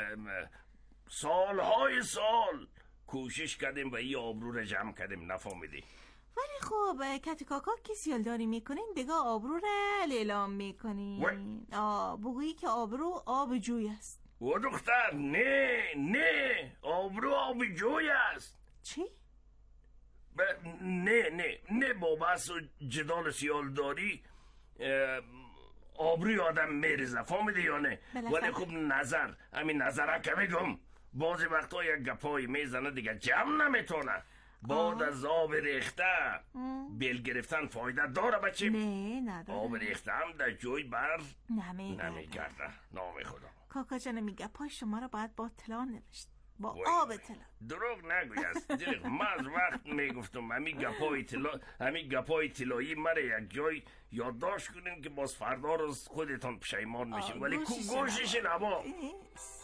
Speaker 19: سالهای سال کوشش کردیم و این آبرو رو جمع کردیم، نفهمیدی؟
Speaker 11: ولی خب کتی کاکا که سیالداری میکنین دیگه آبرو رو اعلام میکنین. بگویی که آبرو آب جوی است.
Speaker 19: و دختر نه آبرو آب جوی است.
Speaker 11: چی؟
Speaker 19: نه با بحث و جدال سیالداری آبروی آدم میریزه، فهمیدی یا نه؟ ولی خب همین نظره که بگم بعضی وقتا یک گپایی میزنه دیگه جمع نمیتونه. بعد از آب ریخته بیل گرفتن فایده داره بچه؟
Speaker 11: نه نداره.
Speaker 19: آب ریخته هم در جوی بر
Speaker 11: نمیگرده.
Speaker 19: نام خدا.
Speaker 11: کاکا جان میگه پای شما رو باید با طلا نوشت، با آب طلا.
Speaker 19: دروغ نگوی است. من از وقت میگفتم همین گپای طلایی مره یک جای یادداشت کنین که باز فردا روز خودتان پشیمان میشین. ولی گوشش نبا.